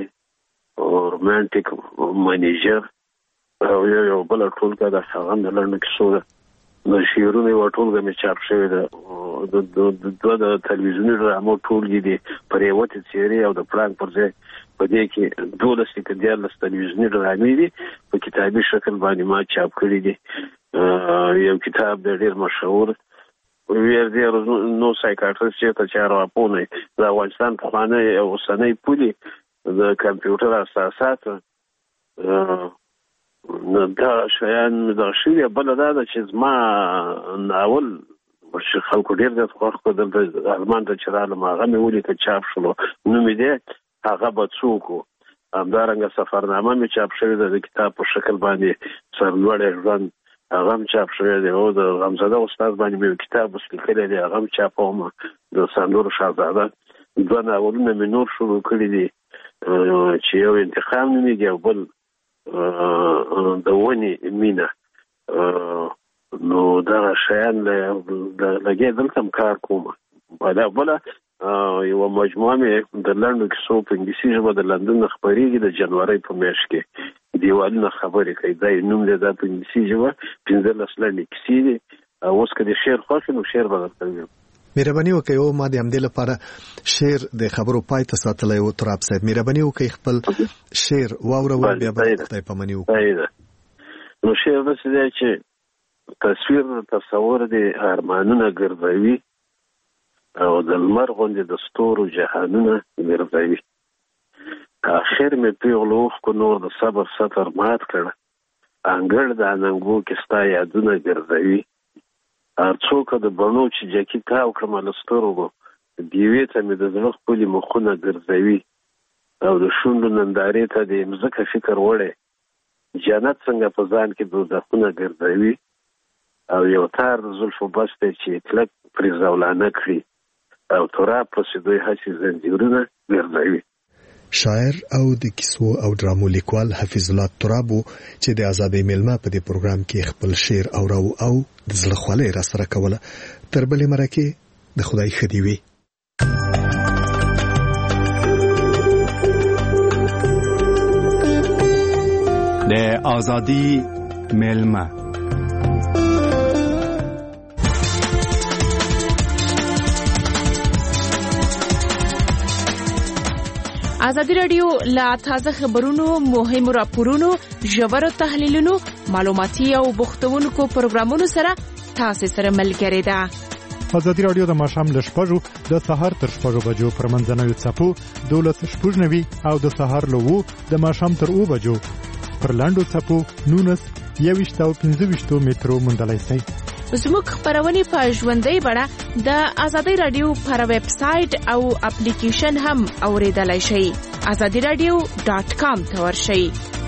رومانټیک منیجر او یو یو بله ټولګه ده هغه هم د لنډو کیسو ده. د شعرونو یوه ټولګه مې چاپ شوې ده. دوه د تلویزیوني ډرامو ټولګې دي، پرېوتې څېرې او د پړانګ پر ځای په دې کې دولس که دیارلس تلویزیوني ډرامې دي په کتابي شکل باندې ما چاپ کړي دي. یو کتاب دی ډېر مشهور، ویر دی نو سایکاټریست چېرته چې ارواپوهنه د افغانستان پخوانی او اوسنۍ پولې د کمپیوټر اساسات دا شیان دغه شوي. بله دا ده چې زما ناول چې خلکو ډېر زیات خوښ کړ، دلته المان ته چې رالم هغه مې ولیکه چاپ شلو، نوم یې دی هغه به څوک و. همدارنګه سفرنامه مې چاپ شوې ده د کتاب په شکل باندې، سرلوړی ژوند هغه هم چاپ شوی دی. او د غمزده استاد باندې مې یو کتاب اوس لیکلی دی، هغه هم چاپوم. د ساندور شهزاده دوه ناولونه مې نور شروع کړي دي چې یو انتقام نومېږي او بل د ونې مینه. نو دغه شیان لګې دلته هم کار کوم. بله بله یوه مجموعه مې د لنډو کیسو په انګلیسي ژبه د لندن نه خپرېږي د جنورۍ په میاشت کې، دیوالونه خبرې کوي، دا یې نوم دی. دا په انګلیسي ژبه پنځلس لنډې کیسې دي. اوس که د شعر خوښ نو شعر به درته ویم. مهرباني وکړئ. او ما د همدې لپاره شعر د خبرو پای ته ساتلی و. تراب صاحب مهرباني وکړئ خپل شعر واوروئ، بیا به خدای پاماني وکړو. نو شعر داسې دی چې تصویر تصور دی ارمانونه ګرځوي او د لمر غوندې د ستورو جهانونه ګرځوي. اخر مې پیغلوخ کو نور د صبر ستر مات کړ انګړ د اننګو کې ستا یادونه ګرځوي هر څوک د بڼو چې جکی تاو کړم له سترګو دیوې ته مې د زړه خپلې مخونه ګرځوي او د شونډو نندارې ته د مځکه فکر وړی جنت څنګه په ځان کې دوزخونه ګرځوي او یو تار د زلفو بس دی چې کلک پرې زولانه کړي او تراب پسې دوی هسې زنځیرونه ګرځوي. شاعر او د کیسو او ډرامو لیکوال حفیظ الله ترابو چې د آزادۍ میلمه په دې پروګرام کې خپل شعر اورو او د زړه خولې را سره کوله تر بلې مرکه د خدای ښه دی وي. د آزادۍ میلمه ازادي رادیو لا تازه خبرونو مهمو راپورونو ژورو تحلیلونو معلوماتي او بوختونکو پروګرامونو سره تاسو سره ملګری ده. ازادي رادیو د ماښام له شپږو د سهار تر شپږو بجو پر منځنوي څپو دولس شپږ نوي او د سهار له وو د ماښام تر اوه بجو پر لاندو څپو نونس یويشت او پنځه ویشت مترو موندلای شئ. زموږ خبرونه په ژوندۍ بڼه د ازادي رادیو پر ویب سټ او اپلیکیشن هم اوریدلای شئ. azadi radio dot com ته ورشئ.